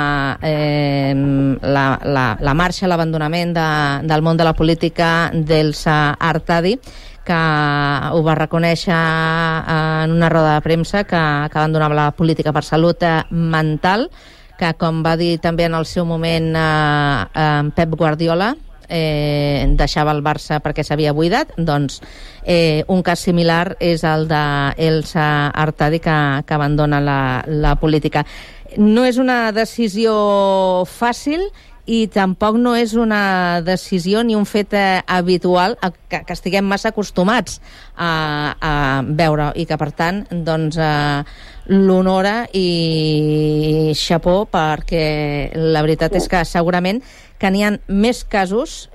la marxa, l'abandonament del món de la política d'Elsa Artadi, que ho va reconèixer en una roda de premsa, que abandonava la política per salut mental, que, com va dir també en el seu moment Pep Guardiola, deixava el Barça perquè s'havia buidat. Doncs un cas similar és el d'Elsa Artadi, que abandona la política. No és una decisió fàcil i tampoc no és una decisió ni un fet habitual que estiguem massa acostumats a veure, i que per tant doncs l'honora i xapó, perquè la veritat és que segurament que n'hi ha més casos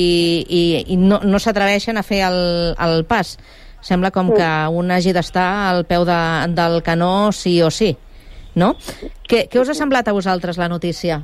i no s'atreveixen a fer el pas. Sembla com que un hagi d'estar al peu del canó sí o sí, no? Què us ha semblat a vosaltres la notícia?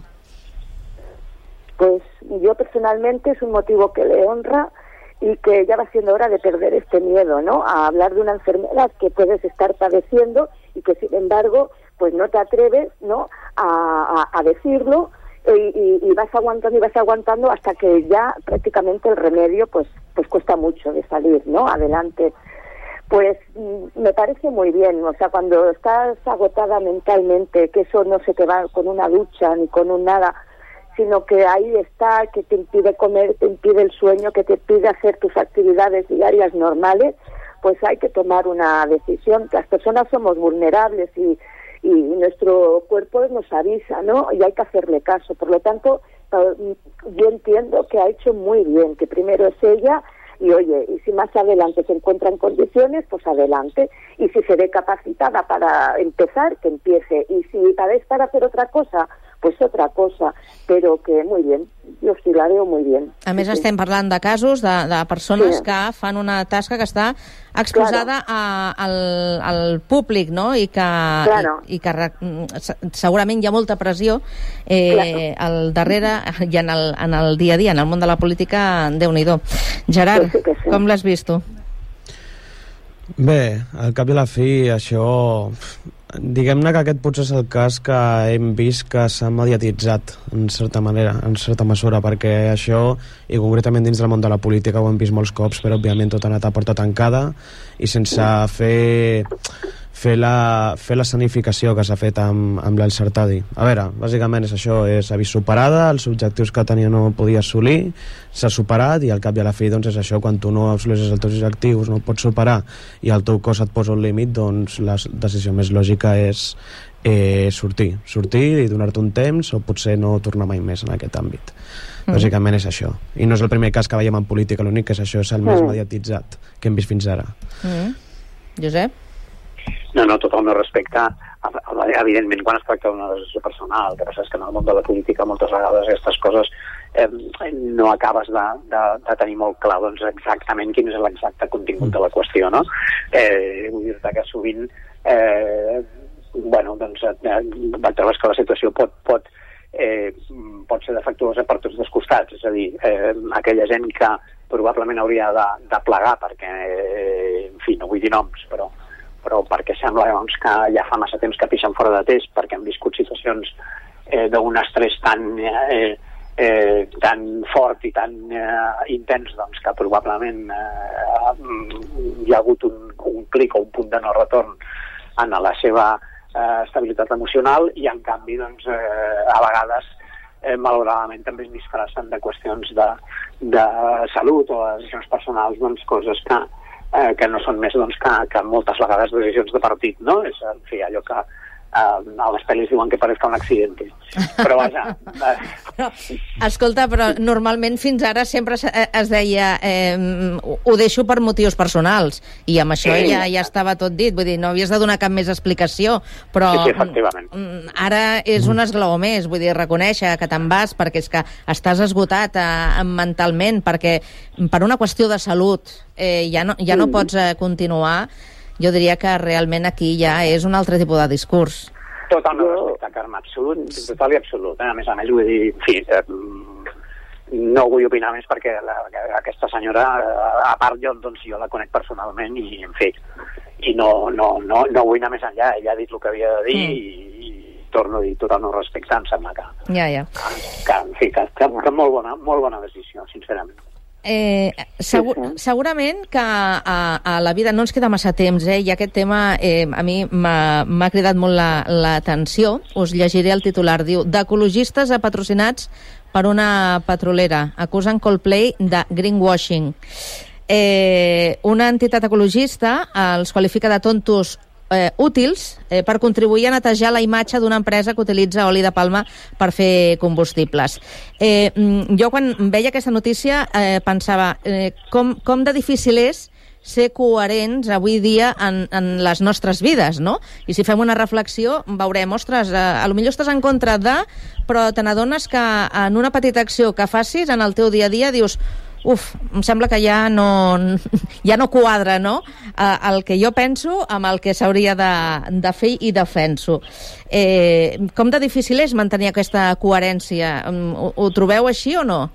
Pues yo personalmente es un motivo que le honra y que ya va siendo hora de perder este miedo, ¿no? A hablar de una enfermedad que puedes estar padeciendo y que sin embargo pues no te atreves, ¿no? a decirlo y vas aguantando hasta que ya prácticamente el remedio pues cuesta mucho de salir, ¿no? Adelante. Pues me parece muy bien, o sea, cuando estás agotada mentalmente, que eso no se te va con una ducha ni con un nada, sino que ahí está, que te impide comer, te impide el sueño, que te impide hacer tus actividades diarias normales, pues hay que tomar una decisión. Las personas somos vulnerables y nuestro cuerpo nos avisa, ¿no? Y hay que hacerle caso. Por lo tanto, yo entiendo que ha hecho muy bien, que primero es ella y, oye, y si más adelante se encuentra en condiciones, pues adelante. Y si se ve capacitada para empezar, que empiece. Y si tal vez para hacer otra cosa, pues otra cosa, pero que muy bien, jo sí la veo muy bien. A més, estem parlant de casos de persones que fan una tasca que està exposada al públic, no? I que segurament hi ha molta pressió al darrere i en el dia a dia, en el món de la política, Déu-n'hi-do. Gerard, com l'has vist tu? Bé, al cap i a la fi, això... Diguem-ne que aquest potser és el cas que hem vist que s'ha mediatitzat en certa manera, en certa mesura, perquè això, i concretament dins del món de la política, ho hem vist molts cops, però òbviament tot ha anat a porta tancada i sense fer la escenificació que s'ha fet amb l'Elsa Artadi. A veure, bàsicament és això, és avís superada, els objectius que tenia no podia assolir, s'ha superat, i al cap i a la fi doncs és això, quan tu no assoleixes els teus objectius, no pots superar i el teu cos et posa un límit, doncs la decisió més lògica és sortir i donar-te un temps, o potser no tornar mai més en aquest àmbit. Bàsicament és això, i no és el primer cas que veiem en política, l'únic que és això, és el més mediatitzat que hem vist fins ara. Josep? No, tot el meu respecte. Evidentment, quan es tracta d'una decisió personal, el que passa és que en el món de la política moltes vegades aquestes coses no acabes de tenir molt clar doncs, exactament quin és l'exacte contingut de la qüestió, no? Vull dir-te que sovint trobes que la situació pot ser defectuosa per tots dos costats, és a dir, aquella gent que probablement hauria de plegar perquè, en fi, no vull dir noms, però perquè sembla doncs, que ja fa massa temps que pixen fora de test, perquè han viscut situacions d'un estrès tan fort i tan intens doncs, que probablement hi ha hagut un clic o un punt de no retorn en la seva estabilitat emocional, i en canvi doncs, a vegades malauradament també es disfressen de qüestions de salut o de decisions personals, doncs, coses que que no són més doncs, que moltes vegades decisions de partit, no? És, en fi, allò que a les pel·lis diuen que parezca un accident. Però vaja... Escolta, però normalment fins ara sempre es deia ho deixo per motius personals, i amb això ja estava tot dit, vull dir, no havies de donar cap més explicació, però sí, efectivament. Ara és un esglaó més, vull dir, reconèixer que te'n vas perquè és que estàs esgotat mentalment, perquè per una qüestió de salut ja no pots continuar. Jo diria que realment aquí ja és un altre tipus de discurs. Tot el meu respecte, Carme, absolut, total i absolut. A més, vull dir, en fi, no vull opinar més perquè aquesta senyora, a part jo la conec personalment i, en fi, i no vull anar més enllà. Ella ha dit el que havia de dir i torno a dir tot el meu respecte, em sembla que en fi, que molt bona decisió, sincerament. Segurament que a la vida no ens queda massa temps, i aquest tema a mi m'ha cridat molt l'atenció. Us llegiré el titular. Diu: d'ecologistes patrocinats per una petrolera acusen Coldplay de greenwashing. Una entitat ecologista els qualifica de tontos útils per contribuir a netejar la imatge d'una empresa que utilitza oli de palma per fer combustibles. Jo quan veia aquesta notícia pensava com de difícil és ser coherents avui dia en les nostres vides, no? I si fem una reflexió veurem, ostres, potser estàs en contra de, però te n'adones que en una petita acció que facis en el teu dia a dia dius: em sembla que ja no quadra, no? El que jo penso amb el que s'hauria de fer i defenso. Com de difícil és mantenir aquesta coherència? Ho trobeu així o no?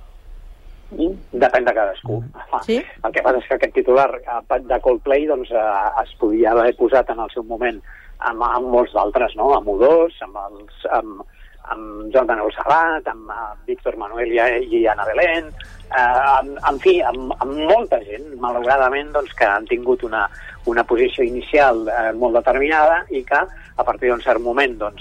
Depèn de cadascú. Sí? El que passa és que aquest titular de Coldplay doncs, es podia haver posat en el seu moment amb molts d'altres, no? Amb U2, amb Jordan Sabat, amb Víctor Manuel i Ana Belén, en fi, amb molta gent, malauradament, doncs, que han tingut una posició inicial molt determinada i que, a partir d'un cert moment doncs,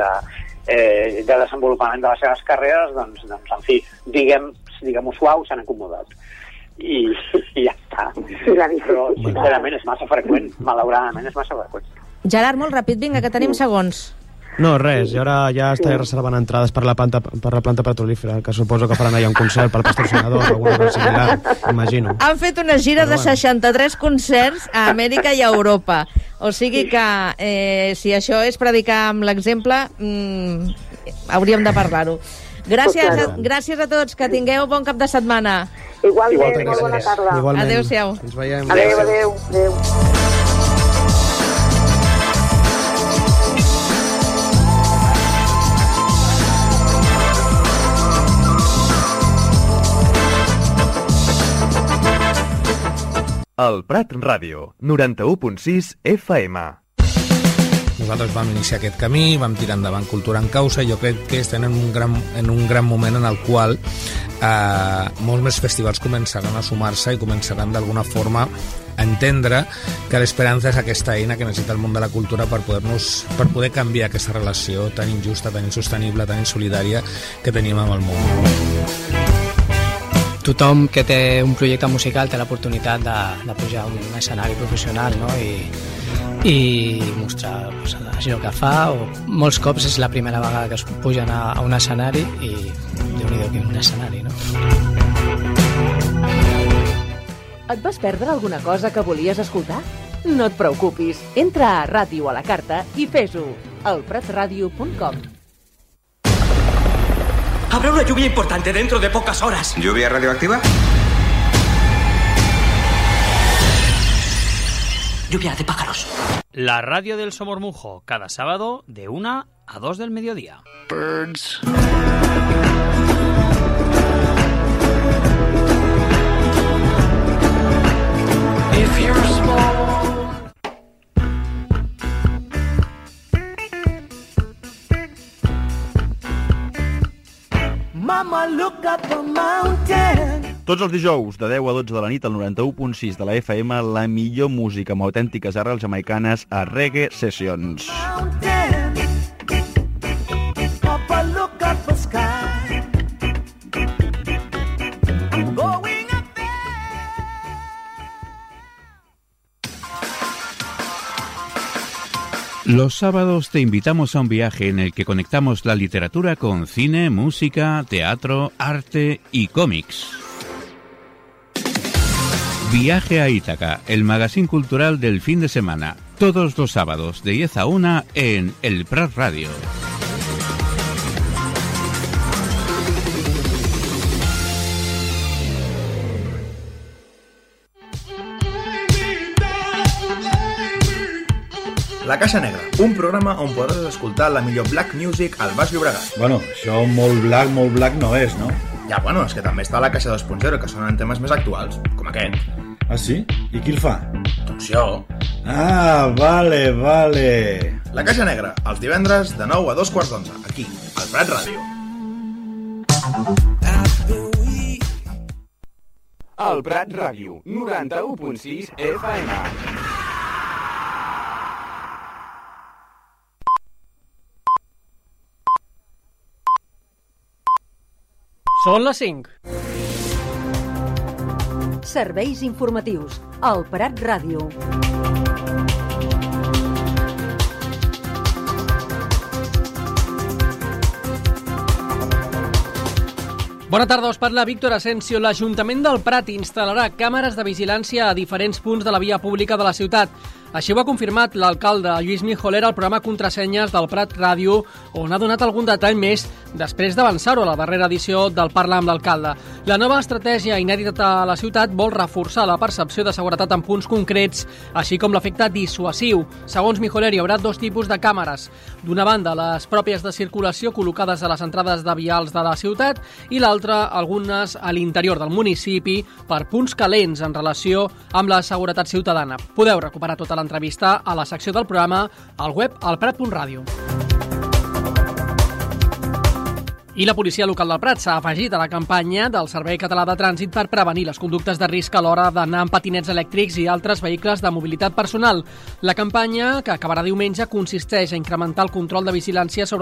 de desenvolupament de les seves carreres, doncs en fi, diguem-ho suau, s'han acomodat. I ja està. Però, sincerament, és massa freqüent. Malauradament, és massa freqüent. Gerard, molt ràpid, vinga, que tenim segons. No, res, i ara ja estaré reservant entrades per la planta petrolífera, que suposo que faran allà un concert pel patrocinador o alguna cosa similar, imagino. Han fet una gira de 63 concerts a Amèrica i a Europa. O sigui que, si això és predicar amb l'exemple, hauríem de parlar-ho. Gràcies a tots, que tingueu bon cap de setmana. Igualment, molt bona tarda. Adéu-siau. Ens veiem. Adéu. El Prat Ràdio, 91.6 FM. Nosaltres vam iniciar aquest camí, vam tirar endavant Cultura en Causa, i jo crec que estem en un gran moment en el qual molts més festivals començaran a sumar-se i començaran d'alguna forma a entendre que l'esperança és aquesta eina que necessita el món de la cultura per poder canviar aquesta relació tan injusta, tan insostenible, tan insolidària que tenim amb el món. Tothom que té un projecte musical té l'oportunitat de pujar a un escenari professional, no? I mostrar allò que fa, o molts cops és la primera vegada que es pugen a un escenari i Déu-n'hi-do, quin escenari, no? Et vas perdre alguna cosa que volies escoltar? No et preocupis, entra a Ràdio a la Carta i fes-ho, alpratradio.com. Habrá una lluvia importante dentro de pocas horas. ¿Lluvia radioactiva? Lluvia de pájaros. La radio del Somormujo, cada sábado de 1 a 2 del mediodía. Birds. If you're small. Mama, look up the mountain. Tots els dijous, de 10 a 12 de la nit, al 91.6 de la FM, la millor música amb autèntiques arrels jamaicanes a Reggae Sessions. Papa, look up the sky. I'm going up there. Los sábados te invitamos a un viaje en el que conectamos la literatura con cine, música, teatro, arte y cómics. Viaje a Ítaca, el magazín cultural del fin de semana, todos los sábados de 10 a 1 en El Prat Radio. La Caixa Negra, un programa on podràs escoltar la millor black music al Baix Llobregat. Bueno, això molt black no és, no? Ja, bueno, és que també està la Caixa 2.0, que sonen temes més actuals, com aquest. Ah, sí? I qui el fa? Doncs jo. Ah, vale. La Caixa Negra, els divendres de 9 a 2:15, aquí, al Prat Ràdio. El Prat Ràdio, 91.6 FM. Són les 5. Serveis informatius. El Prat Ràdio. Bona tarda, us parla Víctor Asensio. L'Ajuntament del Prat instal·larà càmeres de vigilància a diferents punts de la via pública de la ciutat. Així ho ha confirmat l'alcalde Lluís Mijolera al programa Contrasenyes del Prat Ràdio, on ha donat algun detall més després d'avançar-ho a la darrera edició del Parla amb l'alcalde. La nova estratègia inèdita a la ciutat vol reforçar la percepció de seguretat en punts concrets, així com l'efecte dissuasiu. Segons Mijolera, hi haurà dos tipus de càmeres. D'una banda, les pròpies de circulació col·locades a les entrades de vials de la ciutat i l'altra, algunes a l'interior del municipi per punts calents en relació amb la seguretat ciutadana. Podeu recuperar tota l'entrevista a la secció del programa al web alprat.ràdio. I la policia local del Prat s'ha afegit a la campanya del Servei Català de Trànsit per prevenir les conductes de risc a l'hora d'anar amb patinets elèctrics i altres vehicles de mobilitat personal. La campanya, que acabarà diumenge, consisteix a incrementar el control de vigilància sobre